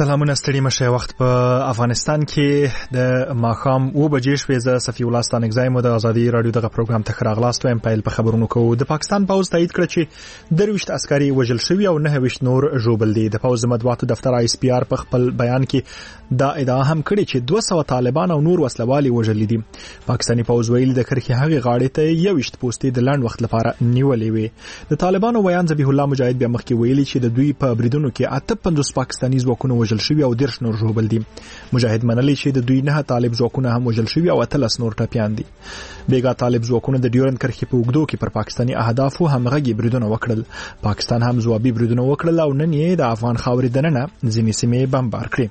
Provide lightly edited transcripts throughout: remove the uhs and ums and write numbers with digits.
سلامونه ستړي مشه. وخت په افغانستان کې د ماښام 2 بجې شوې. زه صفي الله ستانګزایم د ازادي رادیو دغه پروګرام ته راغلاست وایم. پیل په خبرونو کوو. د پاکستان پوز تایید کړ چې 23 عسکري وژل شوي او 29 نور ژوبل دي. د پوز مطبوعاتو دفتر آی اس پی آر په خپل بیان کې دا ادعا هم کړې چې 200 طالبان او نور وسلوالي وژل دي. پاکستاني پوز ویل د کرخي هغه غاړې ته 21 پوستې د لاند وخت لپاره نیولې وي. د طالبانو ویان ذبیح الله مجاهد بیا مخکې ویلي چې د دوی په بریدونو کې 58 پاکستاني ځواکونه وژل شوي او 10 نور ژوبل دي. مجاهد منلي چې د دوی 9 طالب ځواکونه هم وژل شوي او 13 نور ټپيان دي. بیګا طالب ځواکونه د ډیورند کرښې په اوږدو کې پر پاکستاني اهدافو همغږي بریدونه وکړل. پاکستان هم ځوابي بریدونه وکړل او نن یې د افغان خاورې دننه ځینې سیمې بمبار کړې.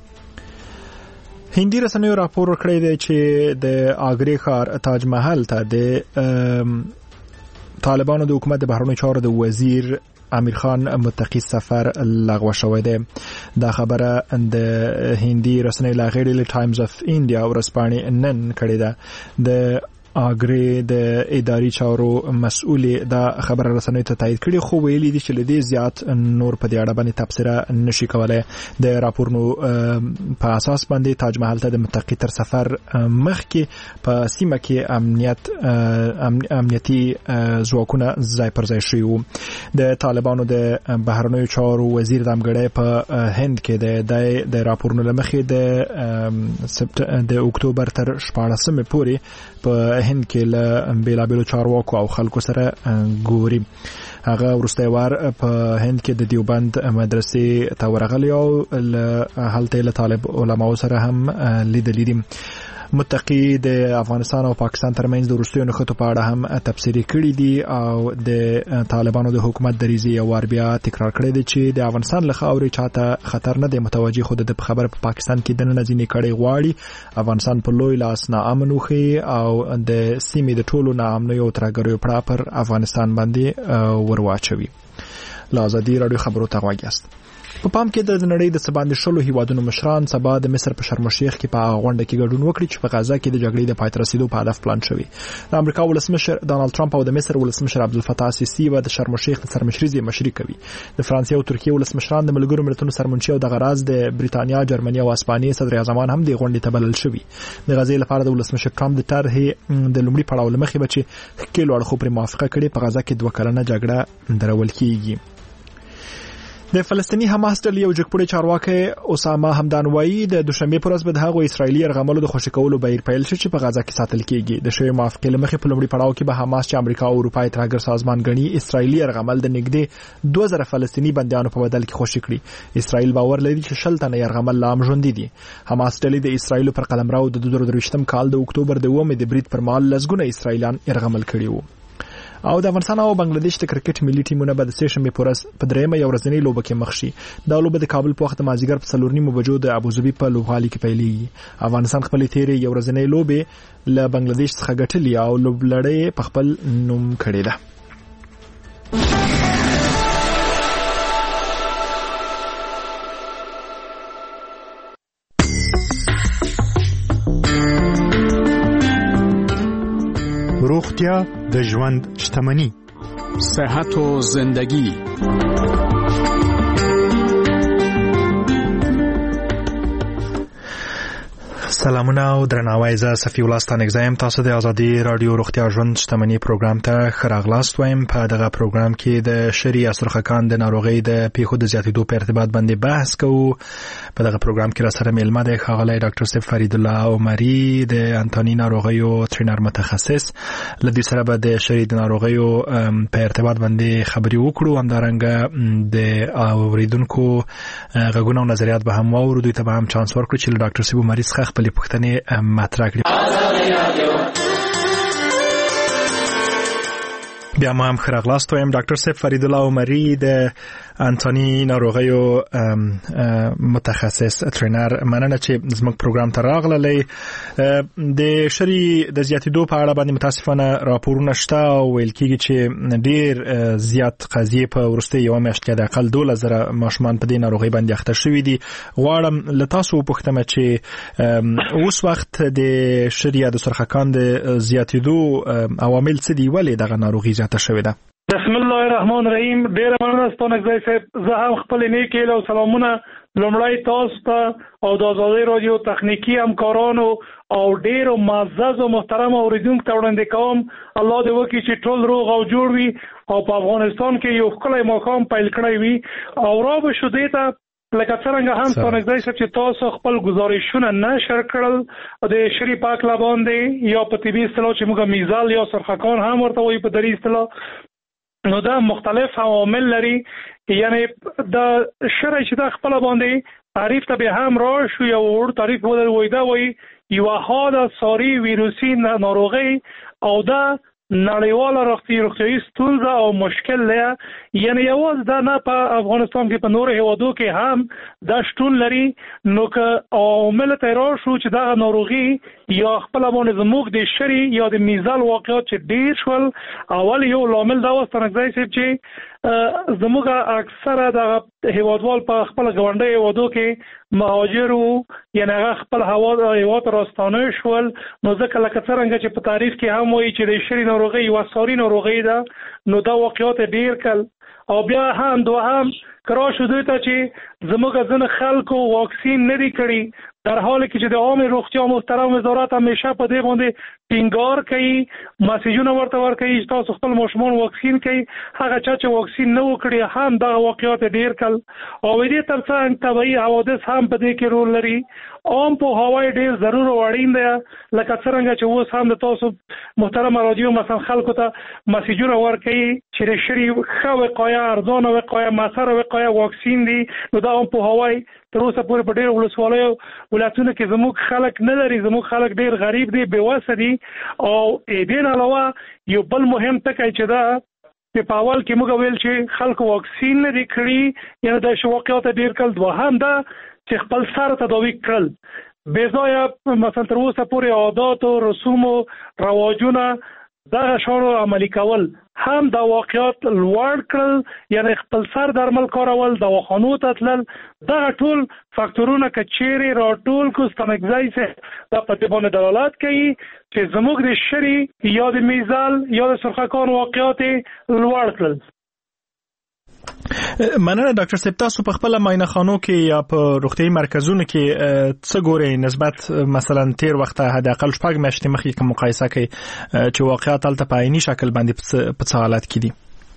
هندي رسنیو راپور کړی دی چې د آګرې ښار تاج محل ته د طالبانو د حکومت د بهرنیو چارو د وزیر امیر خان متقی سفر لغوه شوی دی. دا خبره د هندي رسنۍ لاغړي ټایمز اف انډیا ورسپانې نن کړې ده. د آګرې د اداري چارو مسؤل دا خبره رسنۍ ته تایید کړي، خو ویلي دي چې لدې زیات نور په دې اړه باندې تبصره نشي کولای. د راپورونو په اساس باندې تاج محل ته د متقی تر سفر مخکې په سیمه کې امنیتي ځواکونه ځای پر ځای شوي وو. د طالبانو د بهرنیو چارو وزیر دمګړی په هند کې د راپورونو لمخې د اکتوبر تر 14 پورې په هند کې له بیلابیلو چارواکو او خلکو سره ګوري. هغه ورسته وار په هند کې د دیوبند مدرسې ته ورغلی او هلته له طالب علماو سره هم لیدلې دي. متقی د افغانستان او پاکستان ترمنځ د وروستیو نښتو په اړه هم تبصرې کړې دي او د طالبانو د حکومت دریځ یو وار بیا تکرار کړی دی چې د افغانستان له خاورې چاته خطر نه دی متوجه، خو د خبره په پاکستان کې دننه ځینې کړي غواړي افغانستان په لوی لاس ناامن وخی او د سیمې د ټولو ناامنیو او ترهګریو پړه پر افغانستان باندې ورواچوي. له ازادي رادیو خبرو ته غواړئ. په پام کې د نړۍ د سباند شلو هیوادونو مشران سبا د مصر په شرم الشیخ کې په غونډه کې ګډون وکړي چې په غزا کې د جګړې د پای ته رسیدو په هدف پلان شوی. د امریکا ولسمشر ډانلډ ټرمپ او د مصر ولسمشر عبدالفتاح السیسی و د شرم الشیخ د سرمشري مشري کوي. د فرانسې او ترکیې ولسمشران د ملګرو ملتونو سرمنشي او د غراز د بریتانیا، جرمني او اسپانیې صدر اعظمان هم د غونډې ته بلل شوي. د غزې لپاره د ولسمشر ټرمپ د طرحې د لومړي پړاو لمخې بچي کېلو اړخو پر موافقه کړي په غزا کې 2 کلنه جګړه درول کیږي. د فلسطینی حماس ډلې یو جګپوړی چارواکي اسامه همدان وایي د دوشنبه پر ورځ به د هغو اسرایلی یرغملو د خوشی کولو بهیر پیل شي چې په غزا کې ساتل کیږي. د شوی موافقه لمخې په لومړي پړاو کې به حماس چې امریکا او اروپا ترهګر سازمان غني اسرایلی یرغمل د نږدې 2000 فلسطینی بندیانو په بدل کې خوشی کړي. اسرایل باور لري چې 60 تنه یرغمل لا هم ژوند دي. حماس ډلې د اسرایل پر قلمرو د 2023م کال د اکتوبر د 9 د برید پر مهال لزګونه اسرایلیان یرغمل کړي وو. او د افغانستان او بنگلاديش د کرکټ ملي ټیمونه به د سیشنبه پر ورځ په درېمه یو ورځنۍ لوبه کې مخ شي. دا لوبه د کابل په وخت مازیګر په 4:30 بجو د ابوظبي په لوبغالي کې پیلېږي. افغانستان خپل تیرې یو ورځنۍ لوبه له بنگلاديش څخه ګټلې او لوبلړۍ په خپل نوم کړې ده. روغتیا د ژوند شتمني، صحت و زندگی. سلامونه او درناوی. زه صفي الله ستانګزایم. تاسو د ازادي رادیو روغتیا ژوند شتمني پروګرام ته خراغلاست وایم. په دغه پروګرام کې د شری اسرخکان د ناروغي د پیښو د زیاتېدو په ارتباط باندې بحث کوو. په دغه پروګرام کې را سره میلمه دی ښاغلی ډاکټر صاحب فرید الله عمري د انتوني ناروغیو ټرینر متخصص. لدې سره به د شری د ناروغیو په ارتباط باندې خبرې وکړو. همدارنګه د اوریدونکو غږونه او نظریات به هم واورو. دوی ته به هم چانس ورکړو چې له ډاکټر صاحب عمري څخه خپلې پوښتنې مطرح کړي. بیا ما هم خراغلاست وایم. ډاکټر صاحب فرید الله عمري د انتوني ناروغیو متخصص ټرینر، مننه چې زموږ پروګرام ته راغللی. د شری د زیاتېدو په اړه باندې متاسفانه راپورونه شته او ویل کېږي چې ډېر زیات قضیې په وروستۍ یوه میاشت کې د اقل 12,000 ماشومان په دې ناروغۍ باندې اخته شوي دي. غواړم له تاسو وپوښتم چې اوس وخت د شری یا د سرخکان د زیاتېدو عوامل څه دي؟ ولې دغه ناروغي زیاته شوې ده؟ بسم الله الرحمن الرحیم. ډیر مننه ستاسو صاحب. زه هم خپل نیک هیله او سلامونه لومړی تاسو ته او د آزادۍ رادیو تخنیکی همکارانو او ډیرو معزز او محترم اوریدونکو ته وړاندې کوم الله دې وکړي چې ټول روغ او جوړ وي او په افغانستان کې یو ښکلی ماښام پیل کړی وي او را به شو دې ته لکه څرنګه هم ستانکزی صاحب چې تاسو خپل گزارشونه نشر کړل د شری پاک لا باندې یا په طبي اصطلاح چې موږ میزال یا سرخکان هم ورته وایي په دری اصطلاح نو دا مختلف عوامل لري یعنی د شری چې دا خپل باندې تعریف ته به هم را شو یو ور تعریف وایي دا وایي یو حاله ساری ویروسی ناروغي او دا نړیواله روغتیایي ستونزه او مشکل دی یعنی یوازې دا نه په افغانستان کې په نورو هیوادو کې هم دا شتون لري نو که عوامل ته راشو چې دا ناروغي یا خپل باندې زموږ د شری یا د میزال واقعات چې ډیر شول اول یو لامل دا وستنګځي چې زموږ اکثره د هیوادوال په خپل ګوندې هیوادو کې مهاجر وو یعنی هغه خپل هیواد راستانه شول نو ځکه لکه څنګه چې په تاریخ کې هم وایي چې د شری ناروغي یو ساري ناروغي ده نو دا واقعات ډیر کل او بیا هم دوهم کرا شو دوی ته چې زموږ ځنه خلکو واکسین نه دی کړی در حالی که چې د عام روغتیا محترم وزارت همیشه په دې باندې ټینګار کوي مسیجونه ورته ورکوي چې تاسو خپل ماشومان واکسین کوي هغه چا چې واکسین نه وکړي هم دغه واقعات ډیر کل او دې ترڅنګ طبیعي حوادث هم په دې کې رول لري عام په هوای ډیر ضرور او اړین دی لکه څنګه چې اوس هم د تاسو محترم رادیو مثلا خلکو ته مسیجونه ورکوي چې شری خو وقایه ارزانه وقایه مسره وقایه واکسین دي نو دا هم په هوای تر اوسه پورې په ډېر ولسوالیو ولایتونو کې زموږ خلک نه لري زموږ خلک ډېر غریب دي بېوسه دي او دې نه علاوه یو بل مهم ټکی چې دا چې په اول کې موږ ویل چې خلکو واکسین نه دي کړي یعنی د واقعیت ډېر کل دوهم دا چې خپل سر تداوی کړل بې ځایه مثلا تر اوسه پورې عادات او رسوم او رواجونه دغه شانو عملی کول هم د واقعیت لوړ کړل یعنی خپل سر درمل کارول دواخانو ته تلل دغه ټول فاکتورونه کچېری راټول کو ستنګځای سه د پټبونه دلالت کوي چې زموږ د شری یا د میزال یا د سرخکان واقعیت لوړ کړل مننه ډاکټر صاحب تاسو په خپل معاینه خانو کې یا په روغتیايي مرکزونو کې څه ګورئ نسبت مثلا تیر وخت حد اقل شپږ میاشتې مخکې کوم مقایسه کوي چې واقعیت تل په عیني شکل باندې په څه حالت کې دي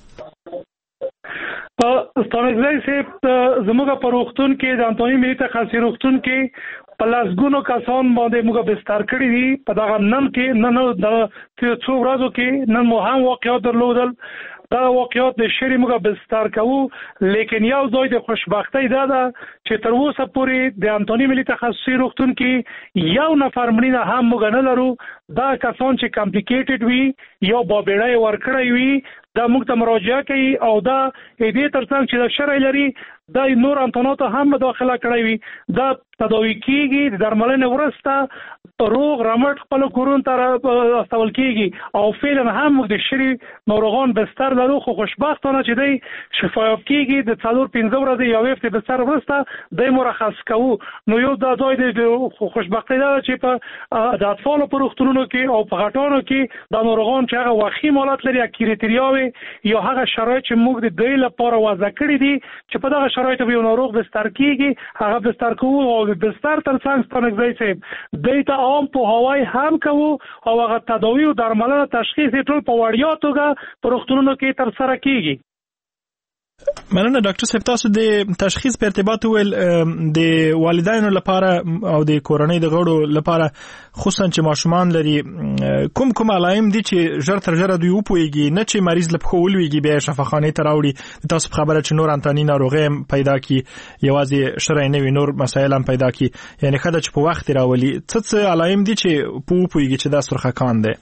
ستانکزی صاحب زموږ په روغتون کې د انټونی ملي تخصصي روغتون کې په لاسګونو کسان باندې موږ بستر کړی دي په دغه نن کې نن د څو ورځو کې نن مو هم واقعیت درلودل دا واقعیت د شری موږ بستر کوو لیکن یو ځای د خوشبختی دا ده چې تر اوسه پورې د انټونی ملي تخصصي روغتون کې یو نفر مړینه هم موږ نه لرو دا کسان چې کمپلیکیټډ وي یا بابېړی ورکړی وي دا موږ ته مراجعه کوي او دا دې ترڅنګ چې د شرعي لري دا نور انټوناتو هم مداخله کړی وي دا تداوی کیږي د درملنې وروسته روغ رمټ خپل کورون ته استول کیږي او فعلا هم د شری ناروغان بستر لرو خو خوشبختانه چې دی شفایاب کیږي د 4-5 ورځې یا وخت بستر وروسته د مرخص کوو نو یو دا ځای د خوشبختی دا چې په د اطفالو په روغتونونو کې او په غټانو کې د ناروغان چې هغه وخی مالات لري کریټریاوي یا هغه شرایط چې موږ د دوی لپاره وضع کړی دي چې په دغه شرایطو یو ناروغ بستر کیږي هغه بستر کوو او بستر ترڅنګ ستنګځي صاحب دیتا عام په هوای هم کوو او هغه تداوی او درملنه تشخیص ټول په وړیا توګه په روغتونونو کې تر سره کیږي مننه ډاکټر صاحب تاسو د تشخیص په ارتباط ول د والدینو لپاره او د کورنۍ د غړو لپاره خصوصا چې ماشومان لري کوم علائم دي چې ژر تر ژره دوی وپويږي نه چې مریض لپاره ولويږي به شفاخانه ته راوړي تاسو خبره چې نور انټونی ناروغي پیدا کی یوازې شرعي نه وي نور مسایل هم پیدا کی یعنی خدای چې په وخت راولي څه علائم دي چې وپويږي چې دا سرخکان دي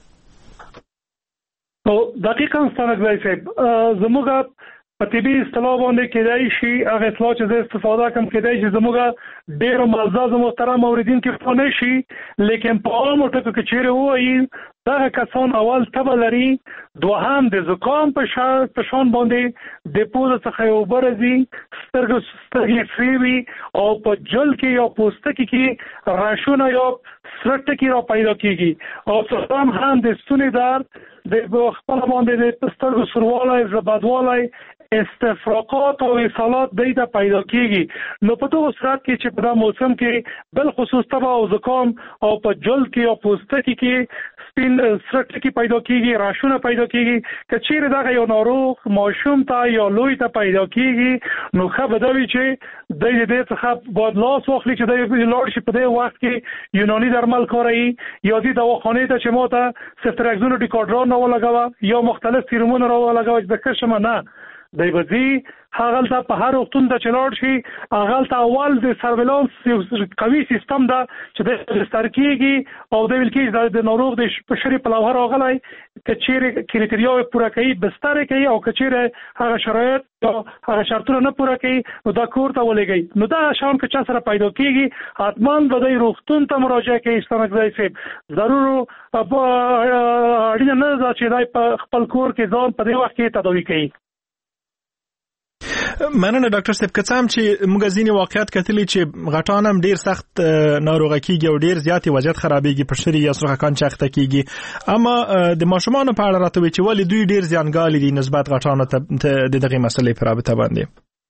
او دقیقاً ستنګځي صاحب زموږ په طبي اصطلاح باندې کېدای شي هغه اصطلاح چې زه استفاده کوم کېدای شي زموږ ډېر معزز محترم اوریدونکو په نشي لیکن په عامو ټکو کې چیرې وایي دا کسان اول تبه لري دوهم د زکام په شان باندې د پوزه څخه یو برزي سترګې فریوي او په جل کې یا پوستکي کې راشونه یا سره ټکی را پیدا کیږي او څلورم هم د ستوني درد د خپل باندې د سترګو سوروالی زبدوالی استفراقات او اصالات دیده پیدا کیږي نو په دغه صورت کې چې په دا موسم کې بل خصوص تبه او زکام او په جلد کې او پوستکي کې سپین سره ټکی پیدا کیږي راشونه پیدا کیږي که چیرې دغه یو ناروغ ماشوم ته یا لوی ته پیدا کیږي نو ښه به دا وي چې د دې څخه باید لاس واخلي چې د لاړ شي په دې وخت کې یوناني درمل کاروي یا دې دواخانې ته چې ما ته سفتراکزون او ډیکاډران راولګوه یا مختلف سیرومونه راولګوه چې د کشمه نه دی بزی هغه ته په هر وختون د چلاړ شي هغه ته اول د سرویلانس قوي سیستم دا چې د سترکیږي او د ویلکې د ناروغ د بشري په لوهر راغلی کچېره کریټریاوي پوره کوي بستر کوي او کچېره هغه شرایط او هغه شرطونه نه پوره کوي نو دا کور ته ولېږي نو دا شان که چا سره پیدا کیږي حتما به د روغتون ته مراجعه کوي ستنګځای سي ضرور اړینه نه ده چې دای په خپل کور کې ځان په دې وخت کې تداوي کوي مننه ډاکټر صاحب که څه هم چې موږ ځینې واقعیت کتلي چې غټان هم ډیر سخت ناروغه کیږي او ډیر زیاتې وضعیت خرابېږي په شری یا سرخکان چاخته کیږي اما د ماشومانو په اړه راته وی چې ولې دوی ډیر زیانګالي دي نسبت غټانو ته دغه مسلې په رابطه باندې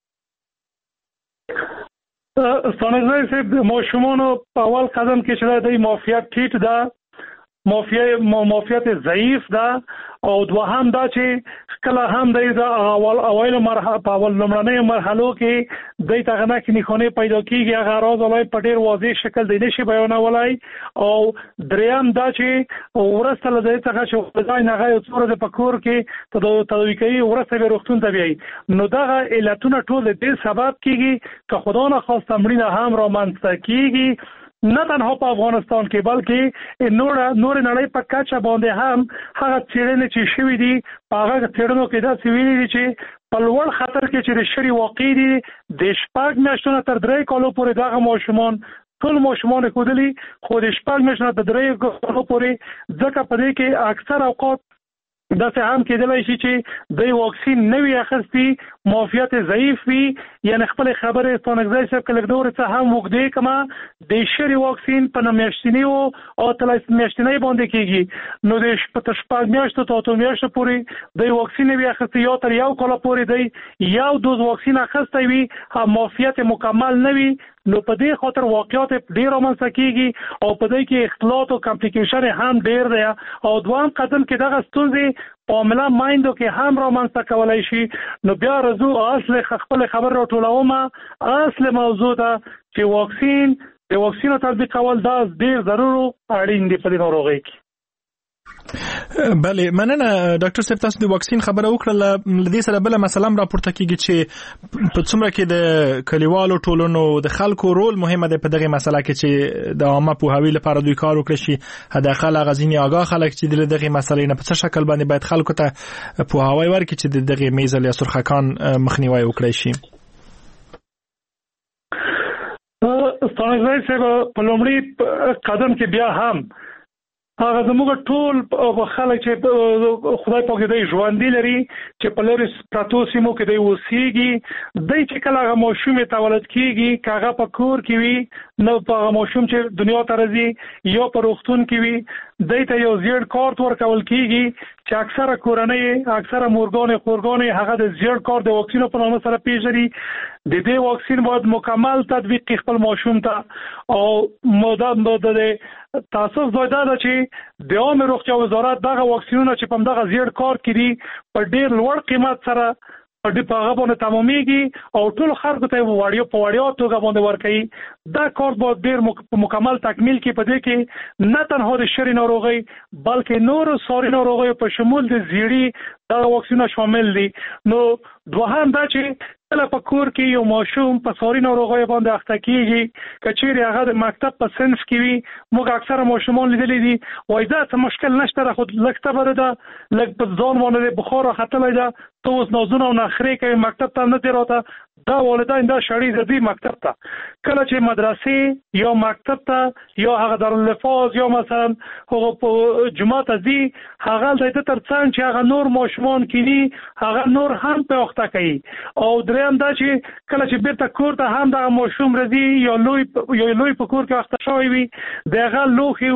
ستانګځای صاحب د ماشومانو په اول قدم کې چې د معافیت ټیټ ده معافیت ضعیف ده او دوهم دا چې کله هم د اول مرحله په اول لمړنۍ مرحلو کې د تغنه کې نخونه پیدا کیږي هغه راز ولای په ډیر واضح شکل دی نشي بیانولای او دریم دا چې ورسته له دې څخه چې ځای نه غي څوره د پکور کې تداوی کوي ورسته به روغتون ته بیاي نو دغه علتونه ټول د سبب کیږي که خدا نه خواسته مړینه هم را منځته کیږي نه تنها په افغانستان کې بلکې نور نړۍ په کچه باندې هم هغه څېړنې چې شوې دي په هغه څېړنو کې دا ویلي دي چې په لوړ خطر کې چې د شری واقع دي د شپږ میاشتو تر 3 کالو پورې دغه ماشومان ټول ماشومان کودلي خو د شپږ میاشتو تر 3 کالو پورې ځکه په دې کې اکثر اوقات دا څه هم کېدلای شي چې د واکسین نوې اخستي معافیت ضعیف وي یعنی خپل خبره ستانګځای صاحب کله دور څه هم وګدې کما د شری واکسین په میاشتنی او تلایس میاشتنی باندې کېږي نو د شپږ میاشتو ته 8 میاشتو پورې د واکسین نوې اخستي یا تر یو کال پورې دی یو دوز واکسین اخستي وي معافیت مکمل نه وي نو په دې خاطر واقعیت ډیر منځ کېږي او په دې کې اختلاط او کمپلیکیشن هم ډیر دی او دوام قدم کې دغه ستونزې په عمله مایندو کې هم را منځ کولای شي نو بیا رزو اصل خپل خبر را ټولوم اصل موضوع ده چې د واکسین تطبیق کول دا ډیر ضروري اړین دی په دې ناروغۍ کې بله مننه ډاکټر صاحب تاسو د واکسین خبره وکړه لدې سره بل مسله راپورته کیږي چې په څومره کې د کلیوالو ټولنو د خلکو رول مهمه ده په دغه مسله کې چې د عامه پوهاوی لپاره دوی کار وکړي شي حداقل غزيني آگاه خلک چې دغه مسلې نه په څه شکل باندې باید خلکو ته پوهاوی ورکړي چې دغه میزل یا سرخکان مخنیوي وکړي شي ستاسو په لومړي قدم کې بیا هم هغه زموږ ټول خلک چې خدای پاک دې ژوند لري چې په لوري پراتو سیمو کې دی وسیږي د چې کله هغه ماشوم تولد کیږي کاغه په کور کې وي نو په ماشوم چې دنیا ته راځي یا په روغتون کې وي دته یو زیړ کارت ورکول کیږي چې اکثره کورنۍ اکثره مورګان خورګان هغه د زیړ کارت د واکسین په نامه سره پیژني د دې واکسین باید مکمل تطبیق خپل ماشوم ته او مدام د تاسو زیاده ده چې د عامه روغتیا وزارت دغه واکسینونه چې په دغه زیړ کارت کې دي په ډیر لوړ قیمت سره په دې په هغه باندې تمامېږي او ټول خلکو ته وړیا توګه باندې ورکړي دا کارت باید ډیر مکمل تکمیل کې په دې کې نه تنها د شری ناروغي بلکې نور ساري ناروغي په شمول د زیړی دا واکسینونه شامل دي نو دوهم دا چې کله په کور کې یو ماشوم په ساري ناروغي باندې اخته کیږي کچېری هغه د مکتب په صنف کې وي موږ اکثره ماشومان لیدلې دي وای دا څه مشکل نشته خو لکه بره ده لکه په ځان باندې بخار راختلې ده تو اوس نازونه او نخرې کوي مکتب ته نه دی راته دا والدین دا شړی د دې مکتب ته کله چې مدرسې یا مکتب ته یا هغه دارالحفاظ یا مثلا هغه په جمعه ته ځي هغه د ترڅنګ چې هغه نور ماشومان کینی هغه نور هم په وخت کوي او دریم دا چې کله چې بیرته کور ته هم د ماشوم رضی یا لوی په کور کې وخت شوی وي دغه لوخي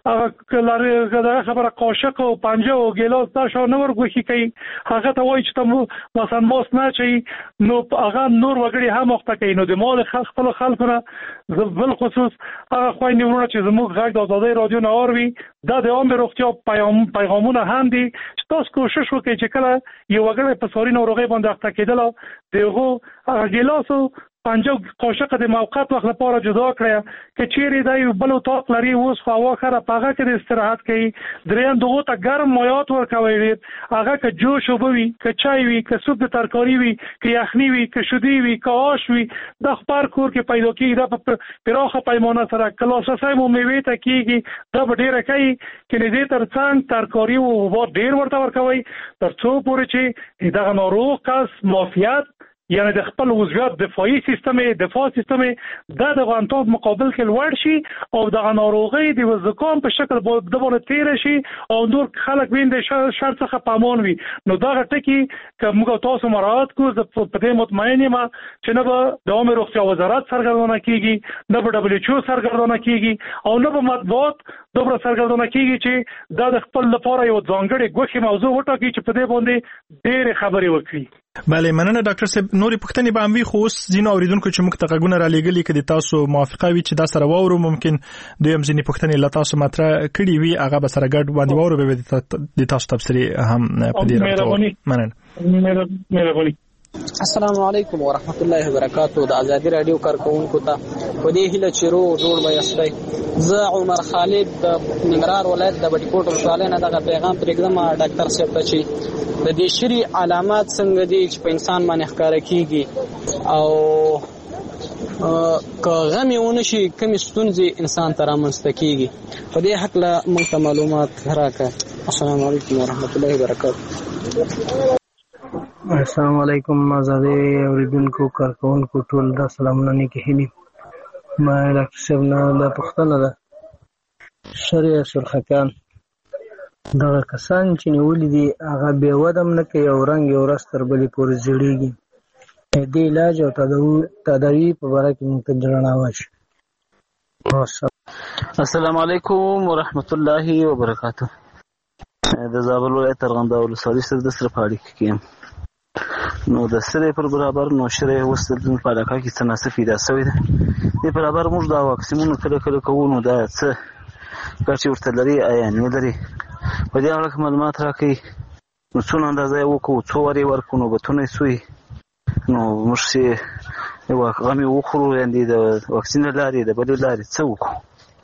هغه خبره قاشق او پنجه او ګلاس دا شو نور غوښي کوي هغه ته وایي چې ته مثلا موس نه چي نو هغه نور وګړي هم وخت کوي نو د مال خپل خلکونه بل خصوص هغه خويندې ورونه چې زموږ غږ د آزادۍ رادیو نه اوروي دا د عامه روغتیا پیغامونه هم دي چې تاسو کوشش وکړئ چې کله یو وګړی په ساري ناروغۍ باندې اخته کېدل دغه ګلاس او پنجه قاشق د موقت وخت لپاره جدا کړی چې چیرې دا یو بل طاق لري اوس خو هوا خره پاغه کې استراحت کوي دریم دغه ته ګرم مایات ورکوي هغه که جوش وبوي که چای وي که سوپ د ترکاری وي که یخني وي که شودي وي که آش وي د خبر کور کې پیدا کیږي دا په پراخه پیمانه سره کلاساسای مو میوه ته کیږي دا به ډیره کوي چې دې ترڅنګ ترکاری او ډیر ورته ورکوي تر څو پورې چې دغه ناروغ کس معافیت یعنی د خپل وضعیت دفاعي سیستم د غانټوب مقابل کې لوړ شي او د ناروغي د وزکام په شکل د باندې تیر شي او نور خلک وین د شرط څخه پامون وي نو دا ټکی چې موږ تاسو مراعات کوو په دې مطمئن یم چې نه به د عامه روغتیا وزارت سرګردانه کیږي نه به WHO سرګردانه کیږي او نه به مطبوعات دوبره سرګردانه کیږي چې دا د خپل لپاره یو ځانګړی ګوښه موضوع وټاکي چې په دې باندې ډېر خبرې وکړي بله مننه ډاکټر صاحب نورې پوښتنې به هم وي خو اوس ځینو اوریدونکو چې موږ ته غږونه را لېږلي که د تاسو موافقه وي چې دا سره واورو ممکن دوی هم ځینې پوښتنې له تاسو مطرح کړي وي هغه به سره ګډ باندې واورو به د تاسو تبصرې هم په دې رابطه مهرباني السلام علیکم ورحمت الله وبرکاتہ د ازادي رادیو کارکونکو ته په دې هیله چې جوړ به یاستئ زه عمر خالد د ننګرهار ولایت د بټي کوټ ولسوالۍ نه دغه پیغام پرېږدم ډاکټر صاحب ته چې د دې شری علامات څنګه دي چې په انسان باندې ښکاره کیږي او که غمي ونشي کومې ستونزې انسان ته رامنځته کیږي په دې حق له موږ ته معلومات راکړه السلام علیکم ورحمت الله وبرکاتہ السلام علیکم آزادی اوریدونکو کارکونکو ټول دا سلامونه نیکی هیلی ما ډاکټر صاحب نه دا پوښتنه ده شریع سرخکان دغه کسان چې نیولي دي هغه بې ودم نه کوي او رنګ یې ورځ تر بلې پورې زیړېږي د دې علاج او تداوي په باره کې موږ ته رڼا واچوئ. السلام علیکم ورحمت الله وبرکاتہ د زابل ولایت ارغنداو ولسوالۍ سره د سره په اړیکه کې یم نو د سره پر برابر نو شری وستل په علاقه کې تناسب پیدا شوی دی په برابر موږ دا واکسینونه کله کوو نو دا څه ګټې ورته لري آیا نه لري په دې اړه معلومات راکړئ نو څونه اندازه یې وکړو څو وارې ورکړو نوبتونه یې سوی نو موږ چې غمې وخورو یعنې د واکسین له لارې د بلې لارې څه وکړو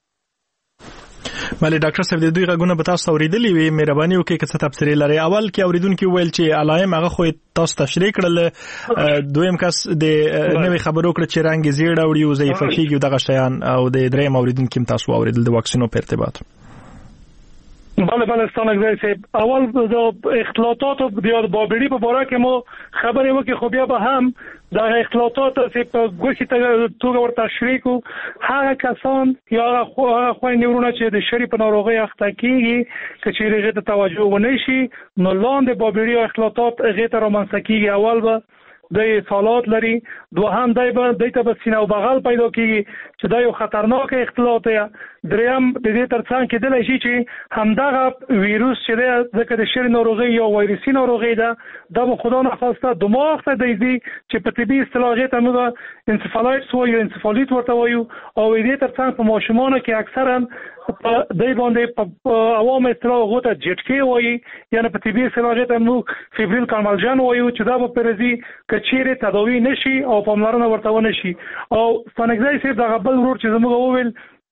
بله ډاکټر صاحب د دوی غږونه به تاسو اوریدلي وي مهرباني وکړئ که څه تبصرې لرئ اول کې اوریدونکي وویل چې علائم هغه خو تاسو تشریح کړل دویم کس د نوې خبرو کړ چې رنګ زیړ اوړي او ضعیفه کیږي دغه شیان او د دریم اوریدونکي هم تاسو اوریدل د واکسینو په ارتباط بله ستانګزی صاحب اول د اختلاطات د بابړي په باره کې مو خبرې وکړې خو بیا به هم دا اختلاطات چې په ګوښې توګه ورته تشریح کو هغه کسان یا هغه خویندې ورونه چې د شری په ناروغۍ اخته کیږي که چیرې هغې ته توجه ونه شي نو لاندې بابړي او اختلاطات هغې ته رامنځته کیږي اول به د سالات لري دوهم دای ته به سینه او بغل پیدا کیږي چې دا یو خطرناک اختلاط دی دریم د دې ترڅنګ کېدلی شي چې همدغه ویروس چې دی ځکه د شری ناروغۍ یا وایرسي ناروغۍ ده دا به خدا نخواسته دماغ ته دی چې په طبي اصطلاح هغې ته موږ انسفالایټس وایو انسفالیت ورته وایو او د دې ترڅنګ په ماشومانو کې اکثرا په دی باندې په عوامو اصطلاح هغو ته جټکې وایي یعنې په طبي اصطلاح هغې ته موږ فیبریل کارملجن وایو چې دا به پرې راځي که چیرې تداوي نشي او پاملرنه ورته ونه شي او ستانګزی صاحب دغه بل ورور چې زموږ وویل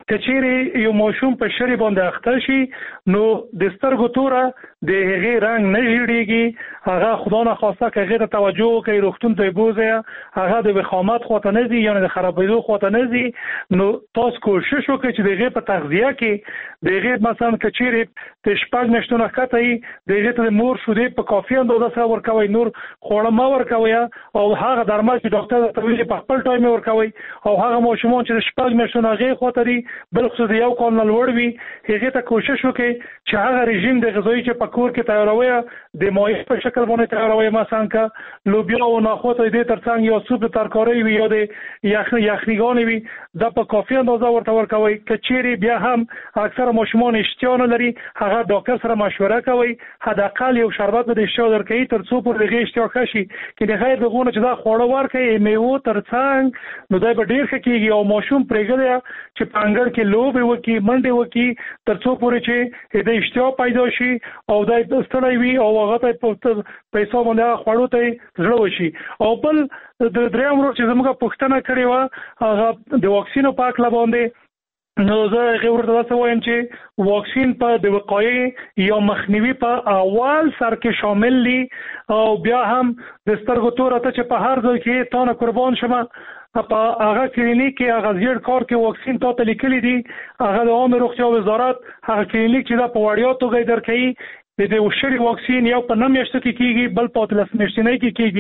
کچېرې یو ماشوم په شری باندې اخته شي نو د سترګو توره د هغې رنګ نه ژیړېږي، هغه خدا نخواسته که هغې ته توجه وکړي، روغتون ته یې بوځئ، هغه د وخامت خواته نه ځي، یعنې د خرابېدو خواته نه ځي. نو تاسو کوشش وکړئ چې د هغې په تغذیه کې د هغې مثلا که چېرې د 6 میاشتو نه ښکته وي د هغې ته د مور شیدې په کافي اندازه سره ورکوئ، نور خواړه مه ورکوئ، او هغه درمل چې ډاکټر درته ویلي په خپل ټایم یې ورکوئ. او هغه ماشومان چې د 6 میاشتو نه هغې خواته دي بالخصوص د 1 کال نه لوړ وي هغې ته کوشش وکړئ چې هغه رژیم د غذایي چې په کور کې تیاروئ د مایع په شکل باندې تیاروئ، مثلا که لوبیا او نخود دې ترڅنګ یا سوپ د ترکارۍ وي یا د یخنیګانې وي دا په کافي اندازه ورته ورکوئ. که چیرې بیا هم اکثره ماشومان اشتها نه لري هغه ډاکټر سره مشوره کوئ، حداقل یو شربت به د اشتها درکوي تر څو پورې د هغې اشتها ښه شي. که د غیر دغونه چې دا خواړه ورکوي میوو ترڅنګ نو دی به ډېر ښه کېږي او ماشوم پرېږدی چې په انګړ کې لوبې وکړي، منډې وکړي تر څو پورې چې د اشتها پیدا شي او دی ستړی وي او هغه ته په حساب باندې هغه خوړو ته زړه وشي. او بل د درېیم ورور چې زموږ پوښتنه کړې وه هغه د واکسینو په هکله باندې، نو زه هغې ورته داسې وایم چې واکسین په د وقایې یا مخنیوي په اول سر کې شامل دي. او بیا هم د سترګو توره ته چې په هر ځای کې تا نه قربان شمه په هغه کلینیک کې هغه زیړ کار کې واکسین تا ته لیکلي دي، هغه د عامې روغتیا وزارت هغه کلینیک چې دا په وړیا توګه یې درکوي د شری واکسین یو په 9 میاشتو کې کېږي بل په 13 میاشتنۍ کې کېږي.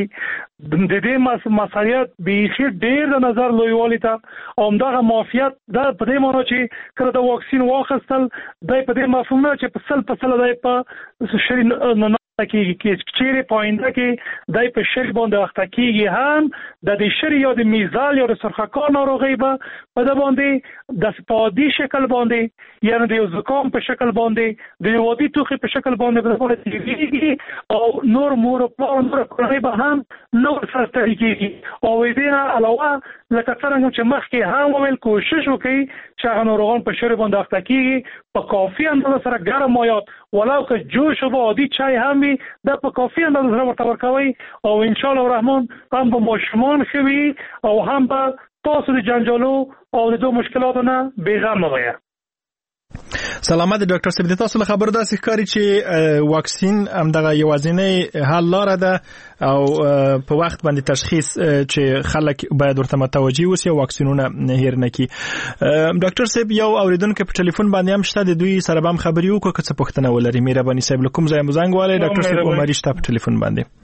د دې مسالیت بیخي ډېر د نظر لویوالي ته او همدغه معافیت دا په دې معنی چې کله د واکسین واخیستل دی په دې مفهوم نه چې په سل دی په شری نه کېږي چې چیرې په آینده کې دی په شری باندې اخته کېږي هم د دې شری یا د میزال یا د سرخکار ناروغۍ به په ده باندې د سپادي شکل باندې یعنې د یو زکام په شکل باندې د یو عادي توخي په شکل باندې په ده باندې تیریږي او نور مور او پلار نور کورنۍ به هم نور سره ستړي کېږي. او دې نه علاوه لکه څرنګه چې مخکې هم وویل کوشش وکړي چې هغه ناروغان په شری باندې اخته کېږي په کافي اندازه سره ګرم مایات ولو که جوش او عادي چای هم وي دا په کافي اندازه سره ورته ورکوئ او انشاءالله الرحمن هم به ماشومان ښه وي او هم به تاسو د جنجالو او د دو مشکلاتو نه بېغمه وئ. سلامت ډاکټر صاحب، د تاسو له خبرو داسې ښکاري چې واکسین همدغه یوازینۍ حل لاره ده او په وخت باندې تشخیص چې خلک باید ورته متوجه اوسي او واکسینونه هیر نه کړي. ډاکټر صاحب یو اوریدونکو په ټلیفون باندې هم شته، د دوی سره به هم خبرې وکړو که څه پوښتنه ولري. مهرباني صاحب له کوم ځای مو زنګ والی؟ ډاکټر صاحب عمري شته په ټلیفون باندې.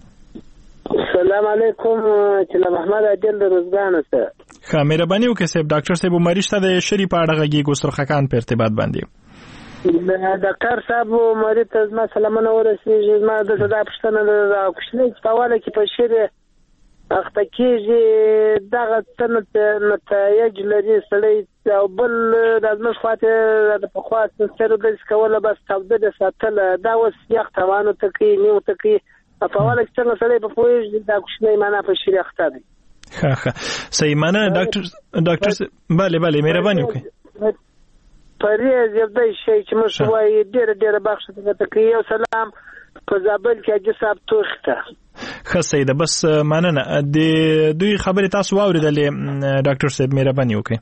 السلام علیکم، چې له محمد عادل د روزګان سره. ښه مهرباني وکړئ صاحب. ډاکټر صاحب عمري شته د شری په اړه غږیږو سرخکان په ارتباط باندې. ډاکټر صاحب عمري ته زما سلامونه ورسېږي. زما دلته دا پوښتنه ده د کوچنۍ چې په اوله کې په شری اخته کېږي دغه څه نتایج لري سړی او بل د زموږ خواته د پخوا سټرویډز کوله بس تاوده د ساتله دا اوس یخ توانو ته کوي نیو ته کوي په اوله کې څنګه سړی په پوهېږي دا کوچنۍ معنا په شری اخته دی. ښه صحیح معنا ډاکټر بله مهرباني وکړئ. پریز یو دای شي چې موږ وایي ډېره بخښه ته کوي. یو سلام په زابل کې حاجي صاحب توخته. ښه صحیح ده، بس مننه. د دوی خبرې تاسو واورېدلې ډاکټر صاحب، مهرباني وکړئ.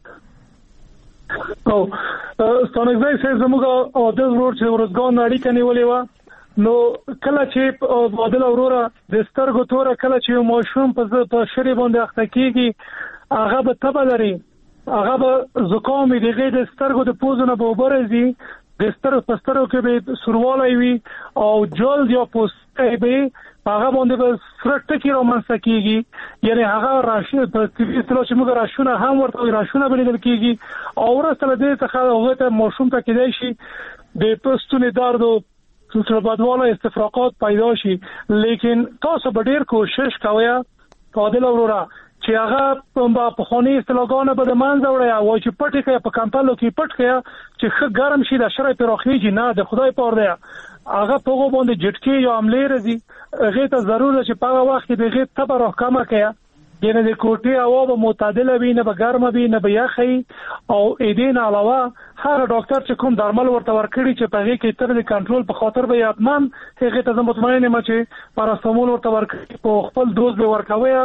او ستانکزی صاحب زموږ عادل ورور چې ورزګان اړیکه نیولې وه نو کله چې عادل وروره د سترګو توره کله چې یو ماشوم په شری باندې اخته کېږي هغه به تبه لري، هغه به زکام وي، د هغې د سترګو د پوزو نه به اوبه راځي، د سترګو په سترګو کې به سوروالی وي او جلد یا پوستکی به هغه باندې به سره ټکي رامنځته کېږي، یعنې هغه راشونه په طبي اصطلاح چې موږ راشونه هم ورته وایي راشونه به لیدل کېږي. او وروسته له دې څخه هغوی ته ماشوم ته کېدای شي د ستوني درد او بدواله استفراقات پیدا شي. لیکن تاسو به ډېر کوشش کوئ عادل وروره چې هغه په خوني اصطلاحګانو به د منځه وړئ وایي چې پټ کړئ په کمپلو کې پټ کړئ چې ښه ګرم شي د شری پراخېږي نه د خدای پاره دی هغه په هغو باندې جټکې یا حملې راځي. هغې ته ضرور ده چې په هغه وخت کې د هغې تبه راکمه کړئ، یعنې د کوټې هوا به معتدله وي، نه به ګرمه وي نه به یخه. او دې نه علاوه هر ډاکټر چې کوم درمل ورته ورکړي چې په هغې کې تر د کنټرول په خاطر به یې حتما هغې ته زه مطمئن یم چې پاراسټامول ورته ورکړي په خپل دوز به ورکوئ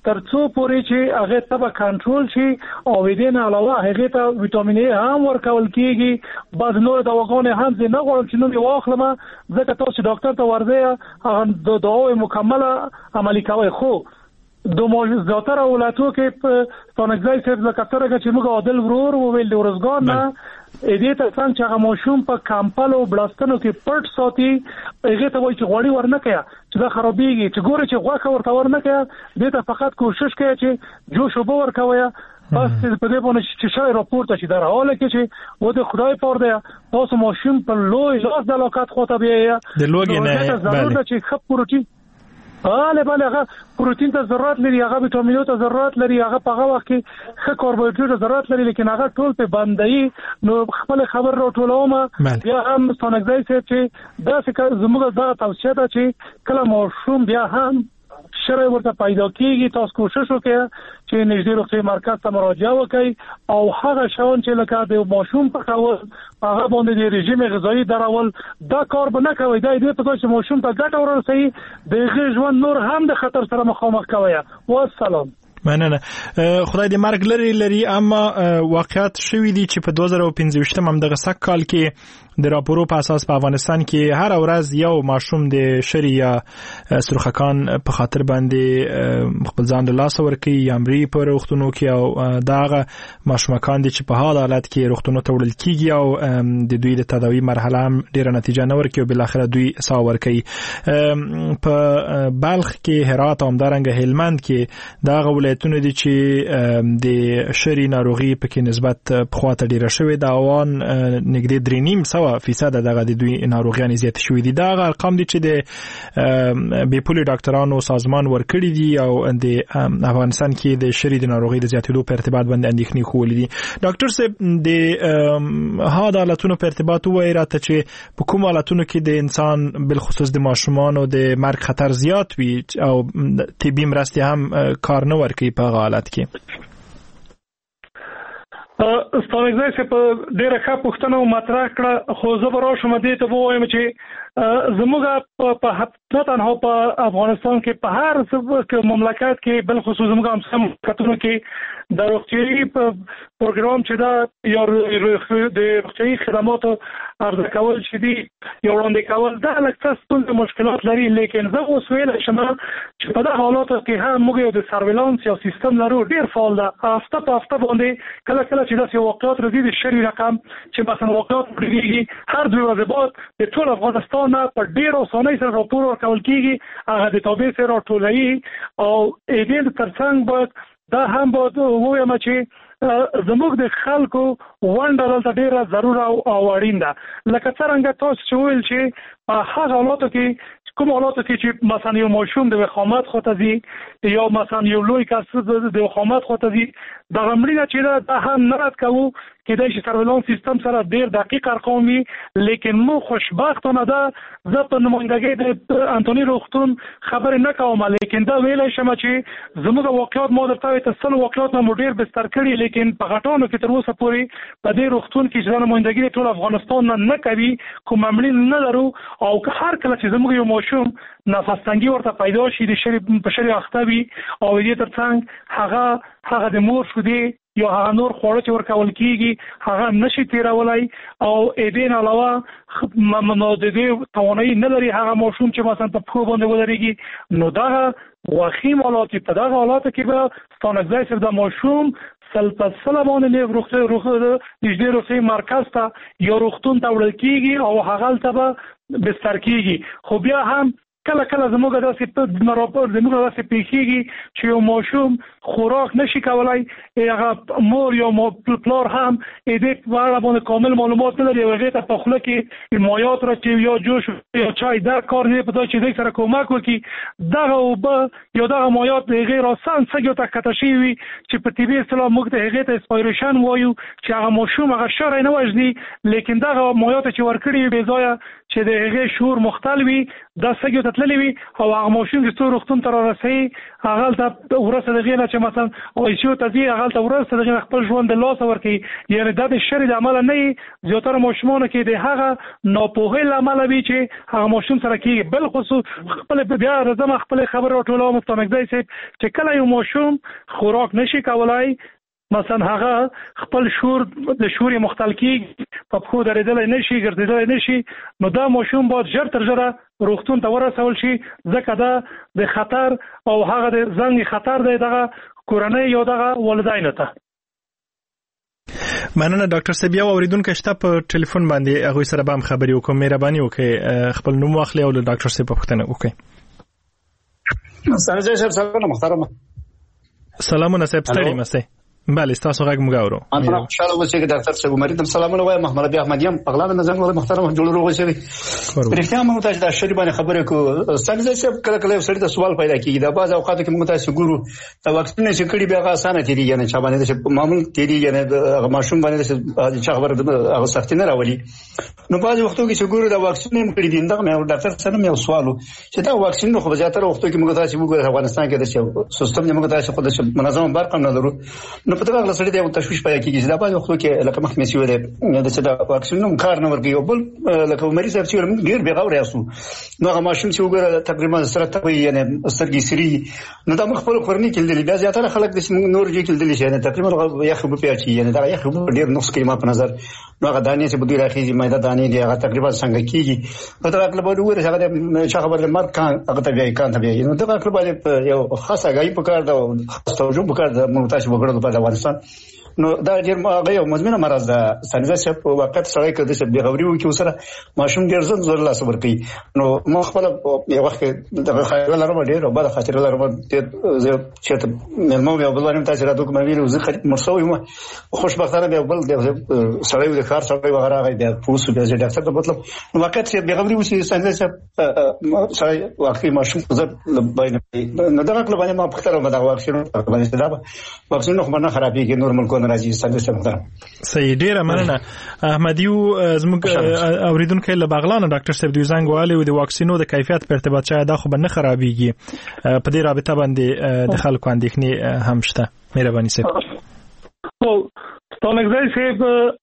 ترڅو پورې چې هغه ته کنټرول شي او دې نه علاوه هغه ته وټامین ای هم ورکول کیږي. بعض نور دواګانې هم زه نه غواړم چې نو واخلم ځکه تاسو ډاکټر ته ورځي هغه د دواوې مکمله عملي کوي. خو د زیاتره ولایتو کې ستانګزای صاحب لکه چې موږ عادل ورور وویل د ورزګان نه دې ته څنګه چې هغه ماشوم په کمپل او بلاستنو کې پټ ساتي هغه ته وایي چې غوړي ورنکیا چې دا خرابېږي چې ګوره چې غوښه ورته ورنکیا دې ته فقط کوشش کوي چې جوش وبو ورکوي بس په دې باندې چې شای راپورته شي در حاله کې چې و د خدای پور دی تاسو ماشوم په لوی لاس د علاقات خو ته بیا د لوګي نه ضرورت چې خپ پروتین بله هغه پروتین ته ضرورت لري هغه وټامینو ته ضرورت لري هغه په هغه وخت کې ښه کاربوهایډریټ ته ضرورت لري لیکن هغه ټول په بندایي نو خپل خبر راټولوم بیا هم ستانګزای چې داسې زموږ دا توصیه ده چې کله ماشوم بیا هم شرعي ورته پیدا کیږي تاسو کوشش وکړئ چې نږدې روغتیايي مرکز ته مراجعه وکړئ او هغه شاون چې لکه د ماشوم په کول هغه باندې د رژیم غذایی درول دا کار به نه کوي دا دې په چې ماشوم ته ګټه ورسوي د ژوند نور هم د خطر سره مخامخ کوي. والسلام. مننه. خدای دې مرګ لري اما واقعیت شوې دي چې په 2015 هم دغه سک کال کې د راپورو په اساس په افغانستان کې هر ورځ یو ماشوم د شری یا سرخکان په خاطر باندې خپل ځان له لاس ورکي یا امري په روغتونو کې او داغه ماشومان دي چې په حال حالت کې روغتونو ته وړل کیږي او د دوی د تداوی مرحله هم ډیره نتیجه نه ورکي او بل اخر دوی سا ورکي. په بلخ کې هرات او همدارنګه هلمند کې داغه ولایتونه دي چې د شری ناروغي په کې نسبت په خواته ډیره شوې دا وان نګدې 3.5% دغه د دوی ناروغیان زیات شوې دي. دا ارقام دي چې د بیپولي ډاکټرانو سازمان ورکړي دي او د افغانستان کې د شری د ناروغي د زیاتېدو په ارتباط باندې اندېښنې خولې دي. ډاکټر صاحب د هغه حالتونو په ارتباط وایي راته چې په کوم حالتونو کې د انسان بالخصوص د ماشومانو د مرګ خطر زیات وي او طبي مرستې هم کار نه ورکوي په هغه حالت کې. ستانګزای چې په ډیره ښه پوښتنه مطرح کړه خو زه به راشم دې ته ووایم چې زموږ په نه تنها په افغانستان کې په هر مملکت کې بل خصوص زموږ هم مملکتونو کې د روغتیايي پروګرام چې دا یا د روغتیايي خدماتو عرضه کول چې دي یا وړاندې کول دا لکه څه مشکلات لري لیکن زه اوس ویلی شم چې په دغه حالاتو کې هم موږ یو د سرویلانس یو سیستم لرو ډېر فعال ده. هفته په هفته باندې کله کله چې داسې واقعات راځي د شری رقم چې مثلا واقعات پرېږي هر 2 ورځې بعد د ټول افغانستان نه په ډېر اسانۍ سره راپور ورکول کېږي هغه د تابع سره راټولوي او دې ترڅنګ باید دا هم باید ووایم چې زموږ د خلکو ونډه دلته ډېره ضرور او اړین ده. لکه څرنګه تاسو چې ویل چې په هغه حالاتو کې کوم حالاتو کې چې مثلا یو ماشوم د وخامت خواته ځي یا مثلا یو لوی کس د وخامت خواته ځي دغه مړینه چې دا هم نه رد کوو کېدای شي سرویلانس سیستم سره ډېر دقیق ارقام وي لیکن مو خوشبختانه ده زه په نمایندګۍ د انتوني روغتون خبرې نه کوم لیکن دا ویلی شم چې زموږ واقعات ما درته وایي ته 100 واقعات نه مو ډېر بستر کړي لیکن په غټانو کې تر اوسه پورې په دې روغتون کې چې دا نمایندګي ټول افغانستان نه کوي کوم مړین نه لرو او هر کله چې زموږ یو ماشوم نفس تنګي ورته پیدا شي د شری په شری اخته وي او دې ترڅنګ هغه د مور شودي یا هغه نور خوړو چې ورکول کیږي هغه نشي تیرولای او دې نه علاوه نو د دې توانایي نه لري هغه ماشوم چې مثلا په پښو باندې ودرېږي نو دا وخیم حالات په دغه حالاتو کې به ستانګزای صاحب د ماشوم سلسله باندې نږدې روغتیايي مرکز ته یا روغتون ته وړل کیږي او هغه ته به بستر کیږي. خو بیا هم کله کله زموږ داسې راپور زموږ داسې پیښیږي چې یو ماشوم خوراک نشي کولای هغه مور یا پلار هم دې په اړه باندې کامل معلومات نه لري او هغې ته په خوله کې مایات راچوي یا جوش یا چای دا کار نه په دا چې دې سره کومک وکړي دغه اوبه یا دغه مایات د هغې راسن سږیو ته ښکته شوي وي چې په طبي اصطلاح موږ د هغې ته اسپایریشن وایو چې هغه ماشوم هغه شری نه وژني لیکن دغه مایات چې ورکړي بې ځایه چې د هغې شعور مختل وي دا سږیو ته راتللی وي او هغه ماشوم چې څو روغتون ته رارسوي هغه ته ورسته دغې نه چې مثلا ICU ته ځي هغه ته ورسته دغې نه خپل ژوند د لاسه ورکوي. یعنې دا د شرې د امله نه وي، زیاتره ماشومانو کې د هغه ناپوهۍ له امله وي چې هغه ماشوم سره کېږي. بالخصوص خپل بیا راځم خپلې خبرې راټولوم مستانکزی صاحب چې کله یو ماشوم خوراک نشي کولای، مثلا هغه خپل شور د شوري مختل کېږي، په پښو درېدلی نشي، ګرځېدلی نشي، نو دا ماشوم باید ژر تر ژره روغتون ته ورسول شي، ځکه دا د خطر او هغه د زنګ خطر دی دغه کورنۍ یا دغه والدینو ته. مننه ډاکټر صاحب. یو اوریدونکی شته په ټلیفون باندې، هغوی سره به هم خبرې وکړو. مهرباني وکړئ خپل نوم واخلئ او له ډاکټر صاحب پوښتنه وکړئ. سنجای صاحب سلام محترم. سلامونه صاحب، ستړي مستئ؟ بله ستاسو غږ موږ اورو. انا خوشاله اوسئ چې ډاکټر صاحب مریض سلامونه وایم. محمد ابي احمدیان پغلا د نظام محترم جوړ اوسئ. پرېختیا موږ تاسو د شری باندې خبرې کو. سنجای صاحب کله کله سړی ته سوال پیدا کیږي، دا بعض اوقات کې موږ تاسو ګورو د واکسین چې کړي بیا آسانه تیریږي، نه چا باندې چې معمول تیریږي، نه ماشوم باندې چې خبره هغه سخت نه راولي. نو بعض وختو کې چې ګورو د واکسین هم کړي دي. دا مې ډاکټر سره مې سوالو چې دا واکسین نو خو زیاتره وختو کې موږ تاسو وګورو افغانستان کې د سیستم موږ تاسو خو د منظم برق نه لرو. نو په دغه سړي د تشویش پیدا کیږي چې دا بعض وختو کې لکه مخکې سوي دی د څه واکسین نو کار نه ورګي. او بل لکه مریض صاحب چې موږ ډیر بې غوړ یاسو، نو هغه ماشوم چې وګوره تقریبا سره ته یعنی سترګې سری، نو دا مخ خپل خورني کېدل. بیا زیاتره خلک د نور جې کېدل شي، نه تقریبا یخ په پیاچي، یعنی دا یخ ډیر نقص کوي ما په نظر. نو هغه دانې چې بده راخیږي مېدا دانې دی هغه تقریبا څنګه کیږي. په دا اړه به وګورئ هغه د خبره مرګ کان هغه ته بیا کان ته بیا نو دا اړه به یو خاصه غي په کار دا توجه په کار د مونږ وګړو په افغانستان. نو دا ډیر هغه یو مزمنه مرض ده. سنجای صاحب په وخت سره کې د بې غوري وکي سره ماشوم ډیر زړه لاس ورکي. نو ما خپل یو وخت د خیال لرم ډیر او بل خاطر لرم چې مې یو بل ورم تاسو را دوه مې ویل زه مرسوي ما خوشبختانه به بل د سړی د کار سره وغیرہ غي د پوسو د ډاکټر ته مطلب نو وخت چې بې غوري وشي سنجای صاحب سړی واقعي ماشوم زړه باندې نو دا کله باندې ما پختره ما دا واکسین باندې دا واکسین خو نه خرابېږي نورمال راځي. صحیح، ډیره مننه. احمدیو زموږ اوریدونکو له بغلان ډاکټر صاحب دوی زنګ والي د واکسینو د کیفیت په ارتباط شاید دا خو به نه خرابېږي. په دې رابطه باندې د خلکو اندېښنې هم شته. مهرباني صاحب. ستانکزی صاحب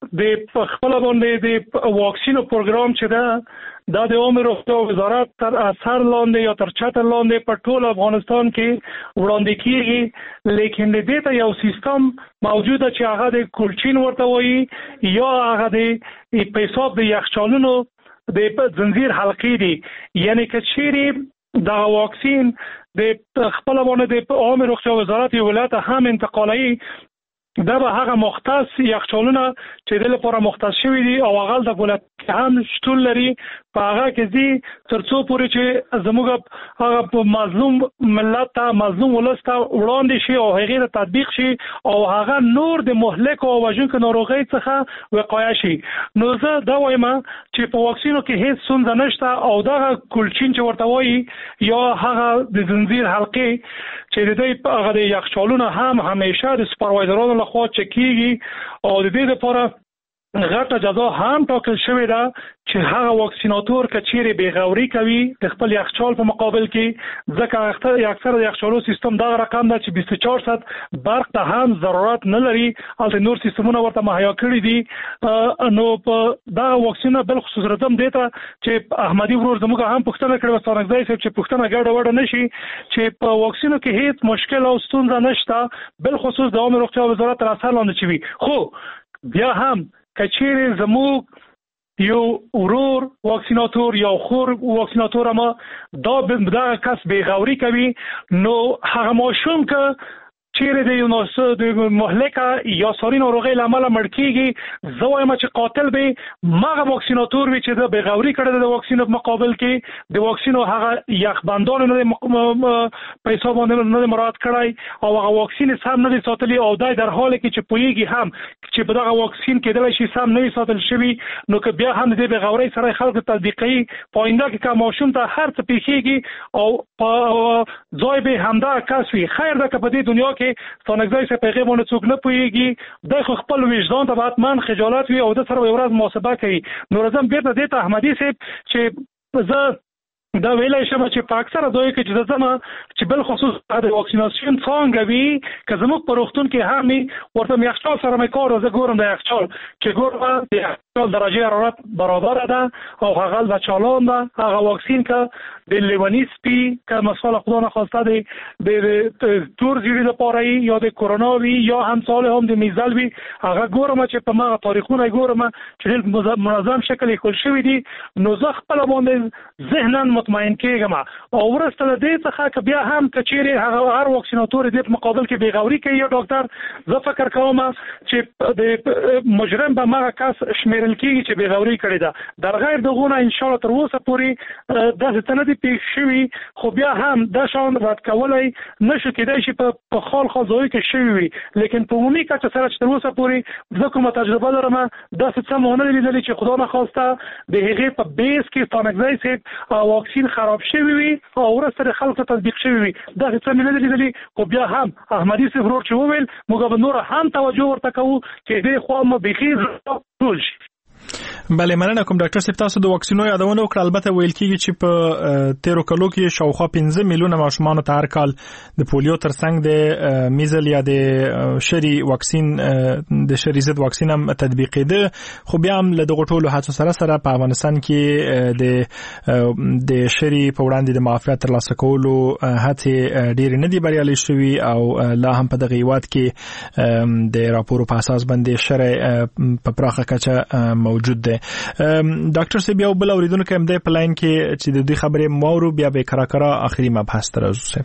د خپل باندې د واکسینو پروګرام چې ده دا د عامه روغتیا وزارت تر اثر لاندې یا تر چتر لاندې په ټول افغانستان کې وړاندې کیږي، لیکن د دې ته یو سیستم موجوده چې هغه د کولچین ورته وایي یا هغه د په حساب د یخچالونو د زنجیر حلقې دي. یعنی که چیرې دا واکسین د خپل باندې د عامه روغتیا وزارت یو ولایت هم انتقالي دا به هغه مختص یخچالونه چې د لپاره مختص شوی دي او هغه د ولایت هم شتون لري په هغه کې دي تر څو پورې چې زموږ هغه مظلوم ملت ته مظلوم ولست وړاندې شي او هغه د تطبیق شي او هغه نور د مهلک او وژونکو ناروغي څخه وقایه شي. نو زه دا وایم چې په واکسینو کې هیڅ ستونزه نشته او دا کولچین چې ورته وایي یا هغه د زنجیر حلقې چې د دې هغه د یخچالونه هم همیشه د سپروایزرانو لخوا چکیږي او د دې لپاره غټه جزا هم ټاکل شوې ده چې هغه واکسیناتور کچېرې بېغوري کوي د خپل یخچال په مقابل کې، ځکه اکثر د یخچالو سیستم دا رقم ده چې 24 ساعت برق ته هم ضرورت نه لري، هلته نور سیستمونه ورته مهیا کړي دي. نو په دا واکسینه بل خصوص راځم دې ته چې احمدي ورور زموږ هم پوښتنه کړې وه ستانکزی صاحب چې پوښتنه ګډه وډه نه شي چې په واکسینو کې هیڅ مشکل او ستونزه نشته، بل خصوص د عامه روغتیا وزارت تر اثر لاندې چې وي. خو بیا هم کچېرې زموږ یو ورور واکسیناتور یا خور واکسیناتور اما دا کس بېغوري کوي، نو هغه ماشوم که چیرې د یو ناسو د مهلکه یا ساري ناروغۍ له امله مړ کېږي، زه وایم چې قاتل به مغه واکسیناتور وي چې د بېغوري کړی د واکسینو په مقابل کې د واکسینو هغه یخبندانو نه په حساب باندې نه مراعات کړی او هغه واکسین سم نه دی ساتلی او دا در حال کې چې پوهېږي هم چې په دغه واکسین کېدلی شي سم نه وي ساتل شوي، نو که بیا هم د دې بېغورۍ سره خلکو تطبیقوي په آینده کې که ماشوم ته هر څه پېښېږي او په ځای به همدغه کس وي. خیر ده که په دې دنیا ستانکزی صاحب په هغې باندې څوک نه پوهېږي، دی خو خپل وجدان ته به حتما خجالت وي او د سره به یو ورځ محاسبه کوي. نو راځم بېرته دې ته احمدي صاحب چې زه دا ویلای شم چې په اکثره ځایو کې چې زما چې بل خصوص د واکسیناسیون څنګه وي که زموږ په روغتون کې هم ورته یخچال سره مې کار زه ګورم د یخچال چې ګورم د یخچال درجه حرارت برابر ده او هغه د چالان ده هغه واکسین که د لیونی سپي که مثلا خدا نخواسته د تور زیړي لپاره یا د کرونا وي یا هم سال هم د میزل وي هغه ګورم چې په ما تاریخونه ګورم چې منظم شکل یې خل شوی دي نو زه خپل باندې ذهناً مطمئن کېږم او ورسته له دې څخه که بیا هم که چیرې هغه هر واکسیناتور دې په مقابل کې بېغوري کوي یا ډاکټر زه فکر کوم چې د مجرم به مغه کس شمیرل کېږي چې بېغوري کړې ده در غیر دغه نه انشاءالله تر اوسه پورې داسې څه نه دي پېښ شوي خو بیا هم دا شان رد کولی نشو کېدای شي په خال ځایو کې شوي وي لیکن په عمومي کچه سره چې تر اوسه پورې زه کومه تجربه لرم داسې څه مو ونه لیدلي چې خدا نخواسته د هغې په بیس کې ستانکزی صاحب واکسین خراب شوی وي او ورسته د خلکو تطبیق شوی وي دغه څه مې نه لیدلي خو بیا هم احمدي صاحب ورور چې وویل موږ به نور هم توجه ورته کوو چې دې خوا مو بیخي ټول شي. بله مننه کوم ډاکټر صاحب تاسو د واکسینو یادونه وکړه البته ویل کیږي چې په 13 کلو کې شاوخوا 15 میلیونه ماشومان ته هر کال د پولیو ترڅنګ د میزل یا د شری واکسین د شری ضد واکسین هم تطبیقېده خو بیا هم له دغه ټولو هڅو سره په افغانستان کې د شری په وړاندې د معافیت ترلاسه کولو هڅې ډېر نه دي بریالي شوي او لا هم په دغه هیواد کې د راپورو په اساس باندې شری په پراخه کچه موجود ده. ډاکټر صاحب یو بل اوریدونکو هم د پلاین کې چې د دې خبرې مورو بیا به کرا اخري مبحث ترازو سه.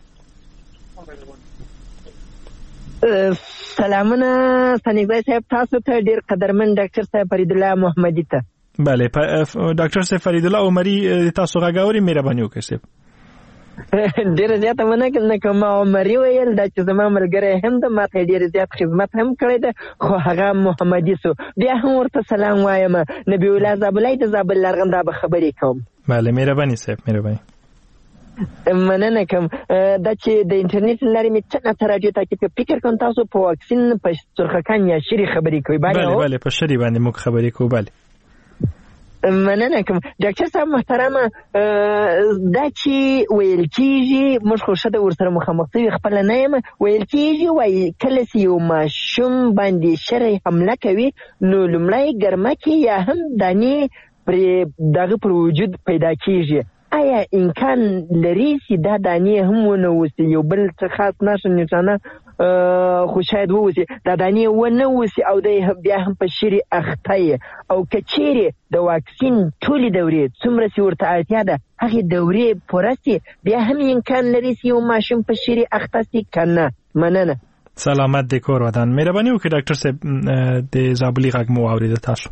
سلامونه سنیبای صاحب تاسو ته ډیر قدرمن ډاکټر صاحب فرید الله محمدي ته. بله ډاکټر صاحب فرید الله عمري تاسو غاوري مهرباني وکړئ. ډیر زیات مننه کوم عمري ویل دا چې زما ملګری هم د ماته ډیر زیات خدمت هم کړی ده خو هغه محمدي سو بیا هم ورته سلام وایم نبی الله زابلای د زابل لرغنده به خبرې کوم. بله مهرباني صاحب مهرباني مننه کوم دا چې د انټرنیټ لارې مې څنګه تراجع تا کې فکر کوم تاسو په واکسین په سرخکان یا شری خبرې کوي بله په شری باندې موږ خبرې کوو بله مننه کوم ډاکټر صاحب محترمه دا چې ویل کېږي موږ خو ښه د ورسره مخامخ شوي خپل نه یم ویل کېږي وایي کله چې یو ماشوم باندې شری حمله کوي نو لومړی ګرمکې یا هم دانې پرې دغه پر وجود پیدا کېږي آیا امکان لري چې دا دانې هم ونه اوسي یو بل څه خاص نشانه خو شاید ووسي دا دانې ونه اوسي او بیا هم په شری اخته او که چیرې د واکسین ټولې دورې څومره چې ورته اړتیا ده هغې دورې پوره سي بیا هم امکان لري چې یو ماشوم په شری اخته سي که نه. مننه. سلامت د کور ودان. مهرباني وکړئ ډاکټر صاحب د زابلي غږ مو واورېده تاسو.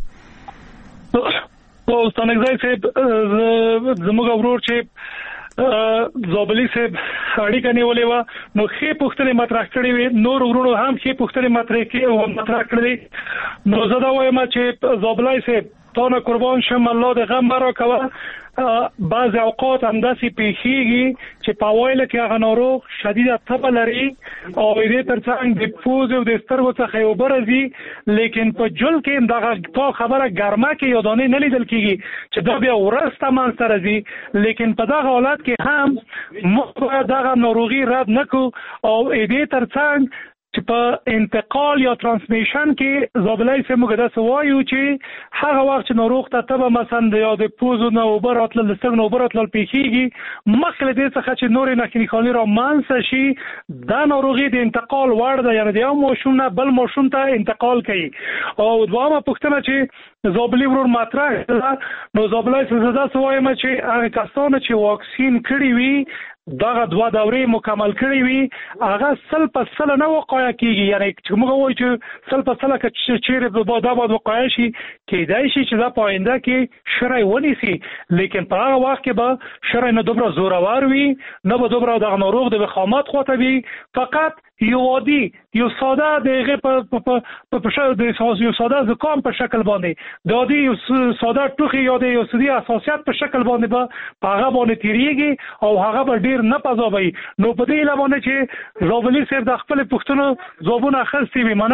ستانکزی صاحب زموږ ورور چې زابلي صاحب اړیکه نیولې وه نو ښې پوښتنې مطرح کړې وې نور ورونو هم ښې پوښتنې مطرح کړې نو زه دا وایم چې زابلي صاحب تا نه قربان شم الله د غم مرا کوه بعض اوقات همداسې پیښیږي چې په اوایل کې هغه ناروغ شدیده تبه لري او دې ترڅنګ د پوزې او د سترګو څخه یې اوبه راځي لیکن په جل کې دغه تا خبره ګرمه کې یا دانې نه لیدل کېږي چې دا بیا وروسته منځته راځي لیکن په دغه حالت کې هم موږ باید دغه ناروغي رد نه کړو او دې ترڅنګ چې په انتقال یا ترانسمیشن کې زابلای سه موږ داسې وایو چې هغه وخت چې ناروغ ته تبه مثلا یا د پوزو نه اوبه راتلل د سترګو نه اوبه راتلل پیښیږي مخکې له دې څخه چې نورې نښې را منځته شي دا ناروغي د انتقال وړ ده یعنې د یو ماشوم نه بل ماشوم ته انتقال کوي او دویمه پوښتنه چې زابلي ورور مطرح کړه نو زابلای سه زه داسې وایم چې هغه کسانو چې واکسین کړي وي دغه 2 دورې مکمل کړې وي هغه 100% نه وقایع کیږي یعنی چې موږ وایو چې 100% که چیرې دا باید وقایع شي کېدای شي چې دا په آینده کې شری ونیسي لیکن په هغه وخت کې به شری نه دومره زورور وي نه به دومره دغه ناروغ د وخامت خواته وي فقط یو عادي یو ساده دغه په یو ساده زکام په شکل باندې د عادي یو ساده ټوخي یا د یو سدي اساسیات په شکل باندې په هغه باندې تیریږي او هغه به ډیر نه پزابي نو په دې لمانه چې زابلي صاحب د خپل پښتنو زوبونه خستې وي مننه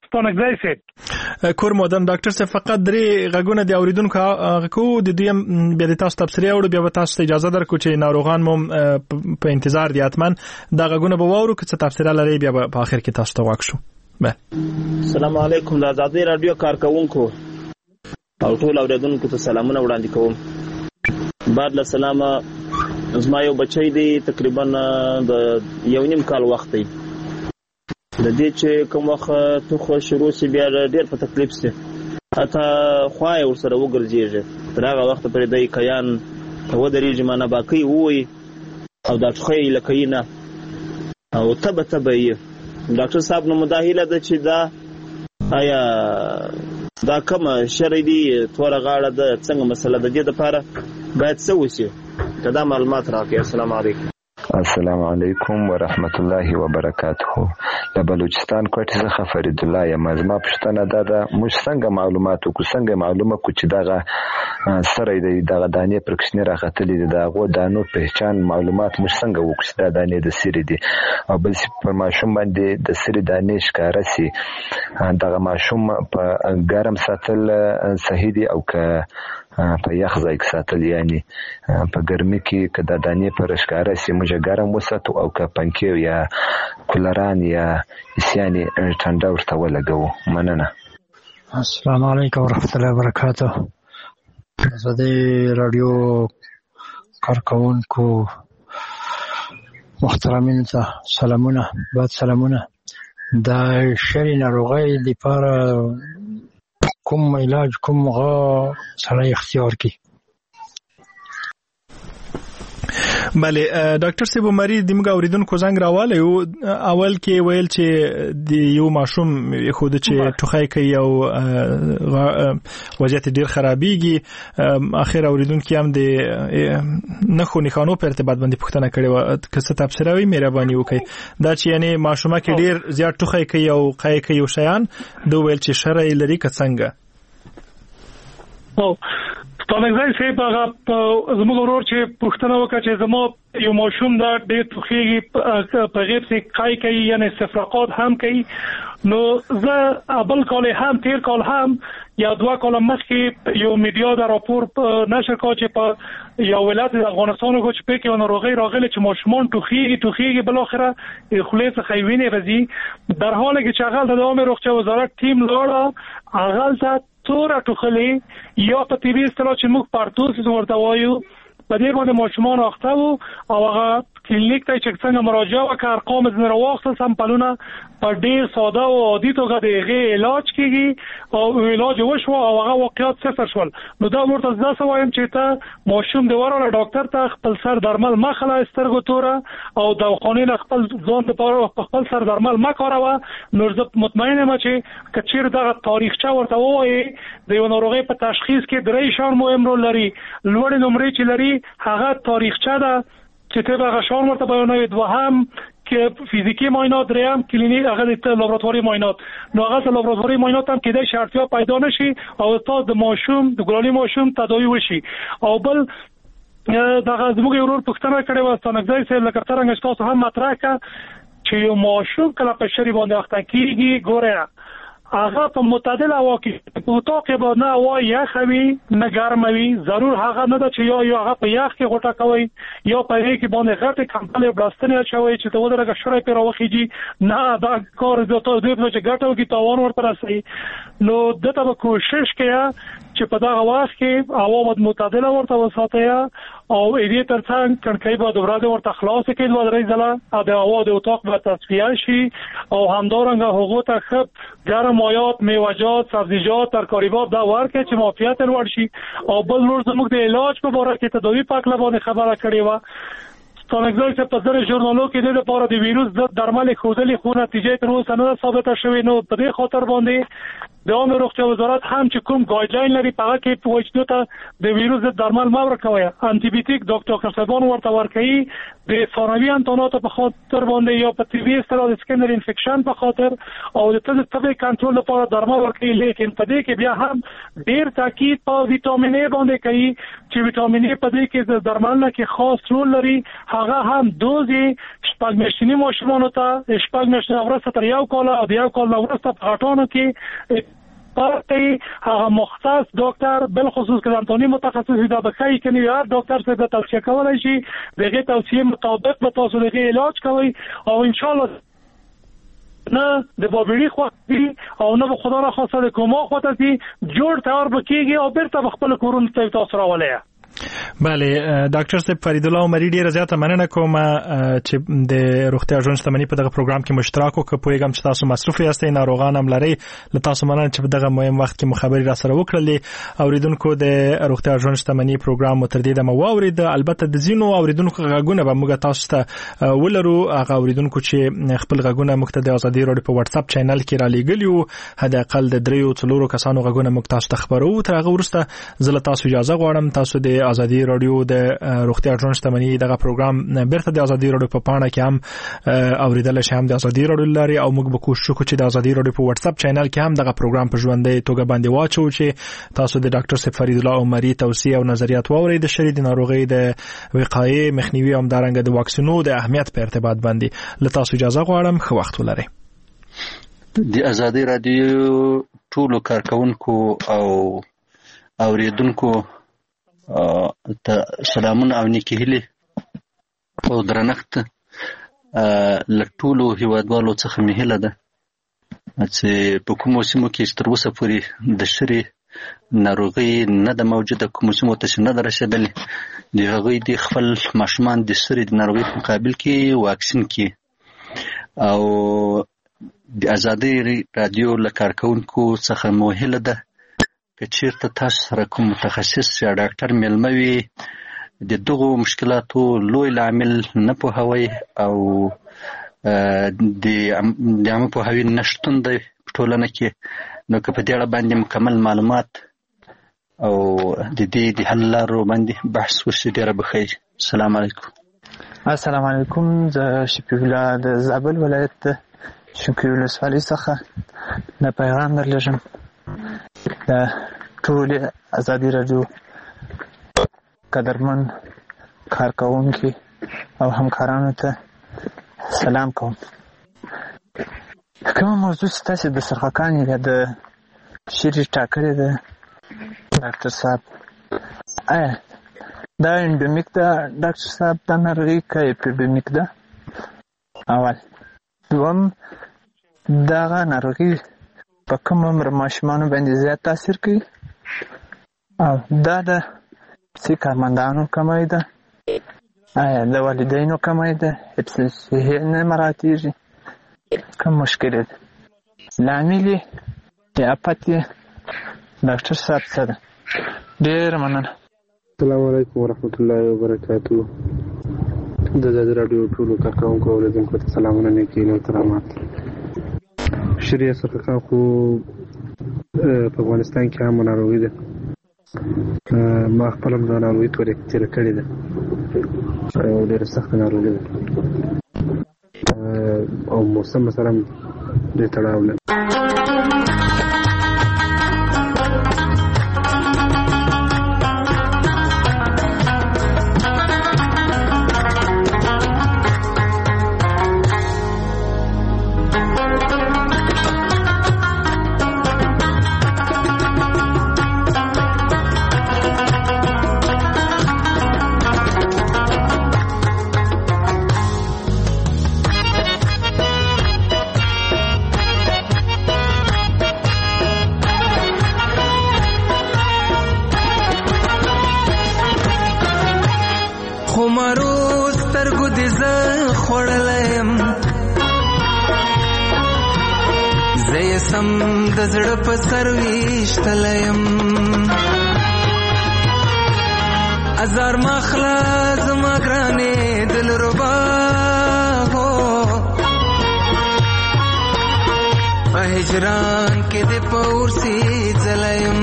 ستانګځای سي کور مودن ډاکټر صاحب فقط درې غږونه د اوریدونکو کو د دویم بیا د تاسو تفسیر او بیا تاسو اجازه درکو چې ناروغان مو په انتظار دي اتمن دا غږونه به واورو که څه تفسیر لري بیا په اخر کې تاسو ته واښو. السلام علیکم د آزادۍ رادیو کارکونکو او ټول اوریدونکو ته سلامونه وړاندې کوم. بعد له سلامه زما یو بچی دی تقریبا د 1.5 کال وخت دی د دې چې کوم وخت توخه شروع سي بیا ډېر په تکلیف سي حتی خوای ورسره وګرځيږي تر هغه وخت پرې د کیان و درېږي معنا باقي وي او دا ټخې لکینه او تبه ډاکټر صاحب نو مداهله ده چې دا آیا دا کوم شرعي دي توره غاړه ده څنګه مسله ده د دې لپاره باید څه وشي دا معلومات راکړئ. السلام علیکم. السلام علیکم ورحمت الله وبرکاته. د بلوچستان کوټه څخه فرید الله یم. زما پښتنه ده موږ څنګه معلومات کو څنګه معلومه کو چې دغه سره دغه دانې پرکشنی راغتلې دغه دانو پہچان معلومات موږ څنګه وکړو دا دانې د سری دي او بل پر ماشوم باندې د سری دانې ښکارا سي دغه ماشوم په ګرم ساتل صحیح دي او که په یخ ځای کې ساتل یعنی په ګرمي کې کدا دانې پر ښکارا سي موږ ګرم وساتو او که پنکې یا کولران یا یعنی ټنډه ورته ولګو. مننه. السلام علیکم ورحمت الله وبرکاته. آزادۍ رادیو کارکونکو محترمین ته سلامونه. بعد سلامونه. د شری ناروغۍ لپاره کوم علاج کوم سره اختیار کی؟ بله ډاکټر صاحب مریض د موږ اوریدونکو زنګ راواله یو اول کې ویل چې د یو ماشوم خود چې ټوخی کوي او وضعیت ډیر خرابېږي اخر اوریدونکو هم د نخو نخانو په ارتباط باندې پوښتنه کړې و که څه تفسیر وي مهرباني وکړئ دا چې یعنی ماشومه کې ډیر زیات ټوخی کوي او قای کوي او شیان دوه ویل چې شرعي لري که څنګه؟ ستانګځای صاحب هغه زموږ ورور چې پوښتنه وکړه چې زما یو ماشوم دا ډېر ټوخیږي په غیب سي قای کوي یعنی استفراقات هم کوي نو زه بل کال هم تیر کال هم یا 2 کال مخکې یو میډیا دا راپور نشر کړ چې په یو ولایت افغانستان کې چې په کې ناروغي راغله چې ماشومان ټوخیږي بل اخره خولې څخه ویني راځي در حالی کې چې هغه د عامه روغتیا وزارت ټیم لاړه هغه تور ټوخلې یا په طبي اصطلاح چې موږ پارتوس ورته وایو په دې باندې ماشومان اخته وو او هغه کلینیک ته چې څنګه مراجعه وکړ ارقام زنه راوخته سمپلونه په ډیر ساده او عادي توګه دغه علاج کیږي او علاج وشو او هغه واقعیت صفر شول نو دا ورته ځکه وایم چې ته ماشوم د وراره ډاکټر ته خپل سر درمل مخله سترګو توره او د خونې خپل ځون لپاره خپل سر درمل مکاروه نو زه مطمئنه یم چې کچیر دغه تاریخچه ورته وایي د یو ناروغي په تشخیص کې درې شان مهم رول لري لوړ نمرې چې لري هغه تاریخچه ده چې ته هغه شان ورته بیانوي دوهم کې فزیکی معاینات دریم کلینیک هغه د لابراتواري معاینات نو هغه لابراتواري معاینات هم کېدای شرطیا پیدا نشي او تاسو د ماشوم د ګرانی ماشوم تداوی وشي او بل دغه زموږ ورور پښتنه کړي و ستانګځای سره لکه څنګه تاسو هم مطرح کړه چې یو ماشوم کله په شری باندې اخته کیږي ګوره هغه په معتدل هوا کې په اتاق باندې هوا یخوي نه ګرموي ضرور هغه نه ده چې یا هغه په یخ کې غوټه کوي یا په دې کې باندې غټه کمپلې بلاستنه چوي چې ته ودرګه شړې پر واخیږي نه دا کار د ته دې چې ګټو کې تاوان ورته راسي نو دته به کوشش کړه چې په دا وخت کې هوا معتدل ورته وساتي او دې ترڅنګ کړکۍ به د ورځې ورته خلاص کړي د درې ځله د هوا د اتاق به تصفیه شي او همدارنګه هغه ته خپ ګرم مایات میوه‌جات سبزیجات ترکاریات دا ورکه چې معافیت لوړ شي او بل نور زموږ د علاج په اړه کې تداوی پاک لبانه خبره کړې و ستانګځای چې په ځینې ژورنالو کې د لپاره د ویروس ضد درمل خودلې خو نتیجه تر اوسه نه ثابته شوې نو په دې خاطر باندې د عامه روغتیا وزارت هم چې کوم ګایډلاین لري په هغه کې پوښتنه ته د ویروس ضد درمل ما ورکوي انټي بیوټیک ډاکټر صاحبان ورته ورکوي د ثانوي انتونات په خاطر باندې یا په طبي اصطلاح د سکینر انفیکشن په خاطر او د طبي کنټرول لپاره درمل ورکوي لیکن په دې کې بیا هم ډیر تاکید په وټامین ا باندې کوي چې وټامین ا په دې کې د درمل کې خاص رول لري هغه هم دوزي شپږ میاشتني ماشومانو ته شپږ میاشتې وروسته تر 1 کال او د 1 کال وروسته په غټانو کې هغه مختص ډاکټر بل خصوص کلانتونی متخصص دا بخای کني هر ډاکټر څخه د توصیه کولای شي دغه توصیه مطابق به تاسو دغه علاج کوي او ان شاء الله نه د بابړي خو او نه خدا را خواسته د کومه خواته دي جوړ تیار بکیږي او بیرته خپل کورونه ته تاسو راولې. بله ډاکټر صاحب فرید الله عمری ډیره زیاته مننه کوم چې د روغتیا ژوند شتمنۍ په دغه پروګرام کې مشترک وکړ. پوهیږم چې تاسو مصروف یاستئ، ناروغان هم لرئ. له تاسو مننه چې په دغه مهم وخت کې مخابري را سره وکړلې. اوریدونکو د روغتیا ژوند شتمنۍ پروګرام متر دې د مواورید البته د زینو اوریدونکو غږونه به موږ تاسو ته ولرو. هغه اوریدونکو چې خپل غږونه موږ ته د ازادي رادیو په واتس اپ چینل کې را لېږلیو، حد اقل د 3-4 کسانو غږونه موږ تاسو ته خبرو. تر هغه وروسته زه تاسو اجازه غواړم تاسو د ازادي رادیو د روغتیا ژوند شتمنۍ دغه پروګرام بیرته د ازادي رادیو په پاڼه کې هم اوریدل شي، هم د ازادي رادیو لري او موږ به کوشش وکړو چې د ازادي رادیو په واتس اپ چینل کې هم دغه پروګرام په ژوندۍ توګه باندې واچو چې تاسو د ډاکټر صاحب فرید الله عمری توصیه او نظریات واورئ د شری د ناروغۍ د وقایې مخنیوي او همدارنګه د واکسینو د اهمیت په ارتباط باندې. له تاسو اجازه غواړم ښه وخت ولرئ. د ازادي رادیو ټولو کارکونکو او اوریدونکو ته سلامونه او نیکی هیلې او درنښت. له ټولو هیوادوالو څخه مې هیله ده چې په کومو سیمو کې تر اوسه پورې د شری ناروغۍ نه د موجوده کومو سیمو ته نه ده رسېدلې، د هغوی د خپل ماشومان د شری د ناروغۍ په مقابل کې واکسین کړي. او د ازادي رادیو له کارکونکو څخه مو هیله ده که چیرته تاسو سره کوم متخصص یا ډاکټر مېلمه وي د دغو مشکلاتو لوی لامل نه پوهوي او د عامه پوهاوي نشتون دی په ټولنه کې، نو که په دې اړه باندې مکمل معلومات او د دې د حل لارو باندې بحث وشي ډېره به ښه وي. السلام علیکم. السلام علیکم. زه شفیع الله د زابل ولایت شنکۍ ولسوالۍ څخه د پیغام درلېږم. د ټولې ازادي رادیو قدرمن کارکوونکي او همکارانو ته سلام کوم. کومه موضوع چې تاسې د سرخکان یا د شری ټاکلې ده ډاکټر صاحب، آیا دا انډمیک ده ډاکټر صاحب دا ناروغي که اپیډمیک ده؟ اول. دوم، دغه ناروغي په کوم عمر ماشومانو باندې زیات تاثیر کوي او دا د کارمندانو کمی ده؟ آیا د والدینو کمی ده؟ حفظ صحي نه مراعاتېږي؟ کوم مشکل ده؟ لامل یې یا افت یې ډاکټر صاحب څه ده؟ ډېره مننه. السلام علیکم ورحمت الله وبرکاتو. د ازادي راډیو ټولو کارکوونکو او اوریدونکو ته سلامونه، نیکي او احترامات. شری سرخکان خو په افغانستان کې هم ناروغي ده. ما خپل هم د ناروغي تېره کړې ده او ډېره سخته ناروغي ده او موسم سره هم ډېر تړاو لري. د زړه په سر ویشتلیم ازار مخلا زما ګرانې دلربا هو په هجران کې د پورسي ځلیم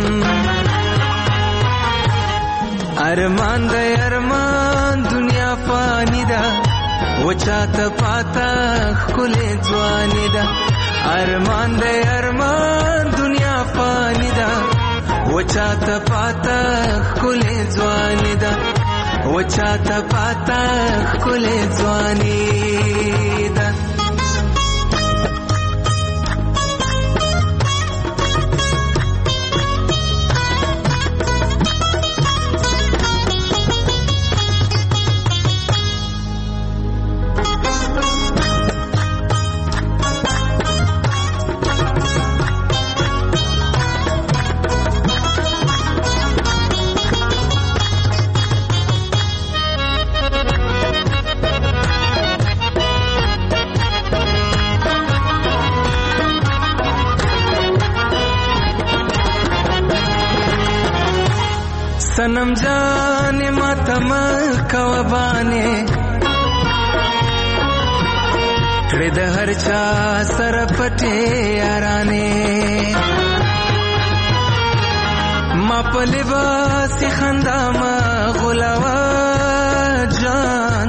ارمان د ارمان دنیا فانی ده وچاته پاتا خلې ځواني ده ارمان دے ارمان دنیا فانی دا وچاتا پاتا کلی زوانی دا وچاته پاتا ښکلې ځواني ده. सनम जाने मातम कवबाने کړه د هر چا سره پټه یارانه ما په لباس خندا ما غلاوا جان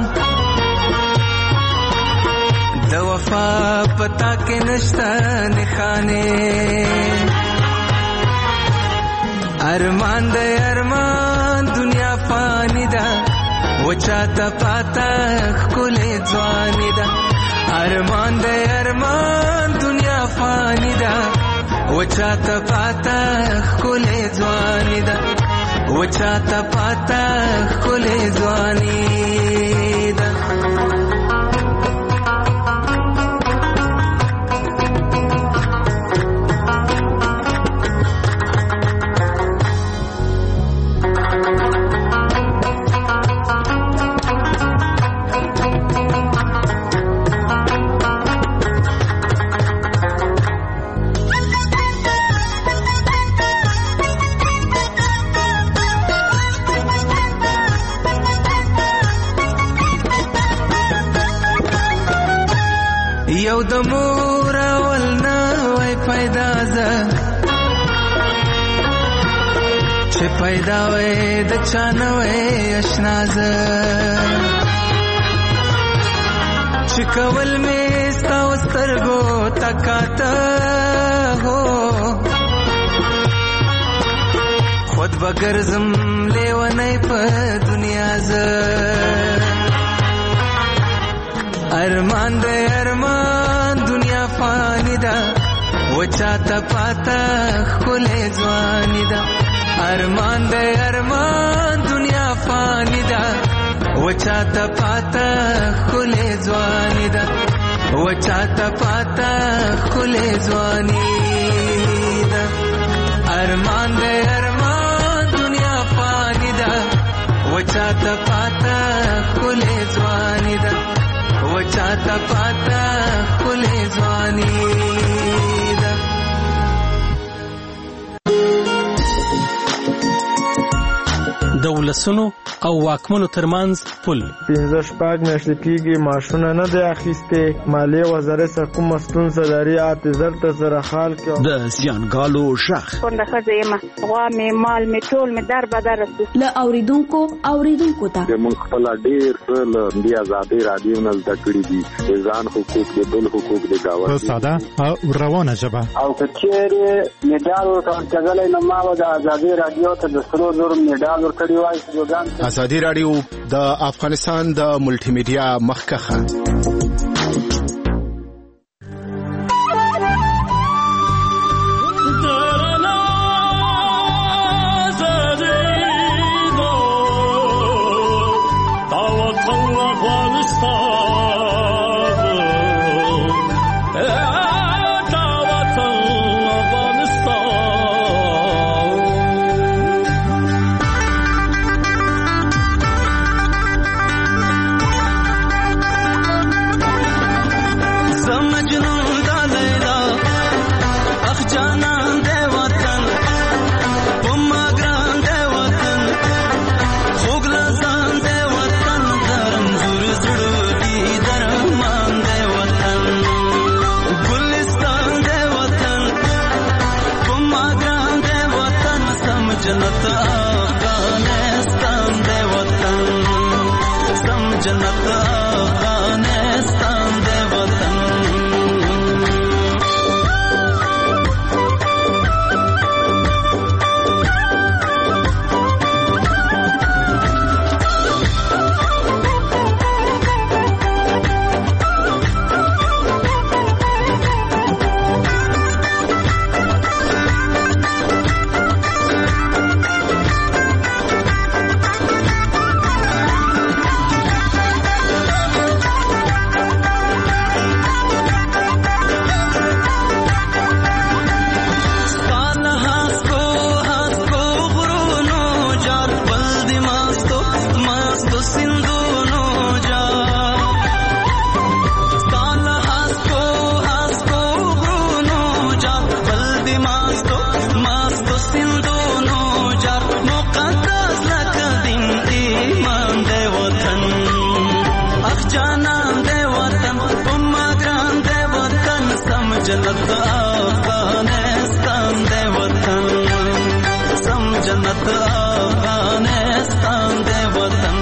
د وفا پتا کې نشته نخانه ارمان د ارمان دنیا فانی ده وچاته پاتا ښکلې ځواني ده ارمان د ارمان دنیا فانی ده وچاته پاتا ښکلې ځواني ده وچاته پاتا ښکلې ځواني ده یو د مور اول نه وای پیدا زه چې پیدا وای د چا نه وای اشنا زه چې کول مې ستا و سترګو تکاته هو خود به ګرځم لیونی په دنیا زه ارمان د ارمان دنیا فانی ده وچاته پاتا ښکلې ځواني ده ارمان د ارمان دنیا فانی ده وچاته پاتا ښکلې ځواني ده وچاته پاتا ښکلې ځواني ده ارمان د ارمان دنیا فانی ده وچاته پاتا ښکلې ځواني ده وچاته پاتا ښکلې ځواني ده د ولسونو او واکمنو ترمنځ پل 15 میاشتې کېږي معاشونه نه دی اخیستې مالیې وزارت څخه کومه ستونزه لري اعتذار ته سره حال کې د زیانګالو شخ کونډه ښځه یم غوا مې مال مې ټول مې در بدر له اوریدونکو ته موږ خپل ډېر له دې آزادۍ رادیو نه زده کړي دي ځان حقوق دي بل حقوق دي داوا په ساده او روانه ژبه او کچېره میډال ورکړل نو ما د آزادۍ رادیو ته د 300 میډال ورکړی وای ازادي رادیو د افغانستان د ملټي میډیا مخکخه جنت افغانستان دے وطن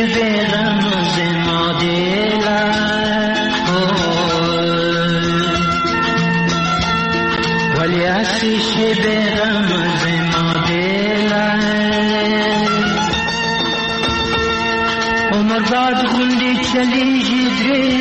به رمز ما دیلا ولی آتش به رمز ما دیلا عمر بعد غندی چلیږي درې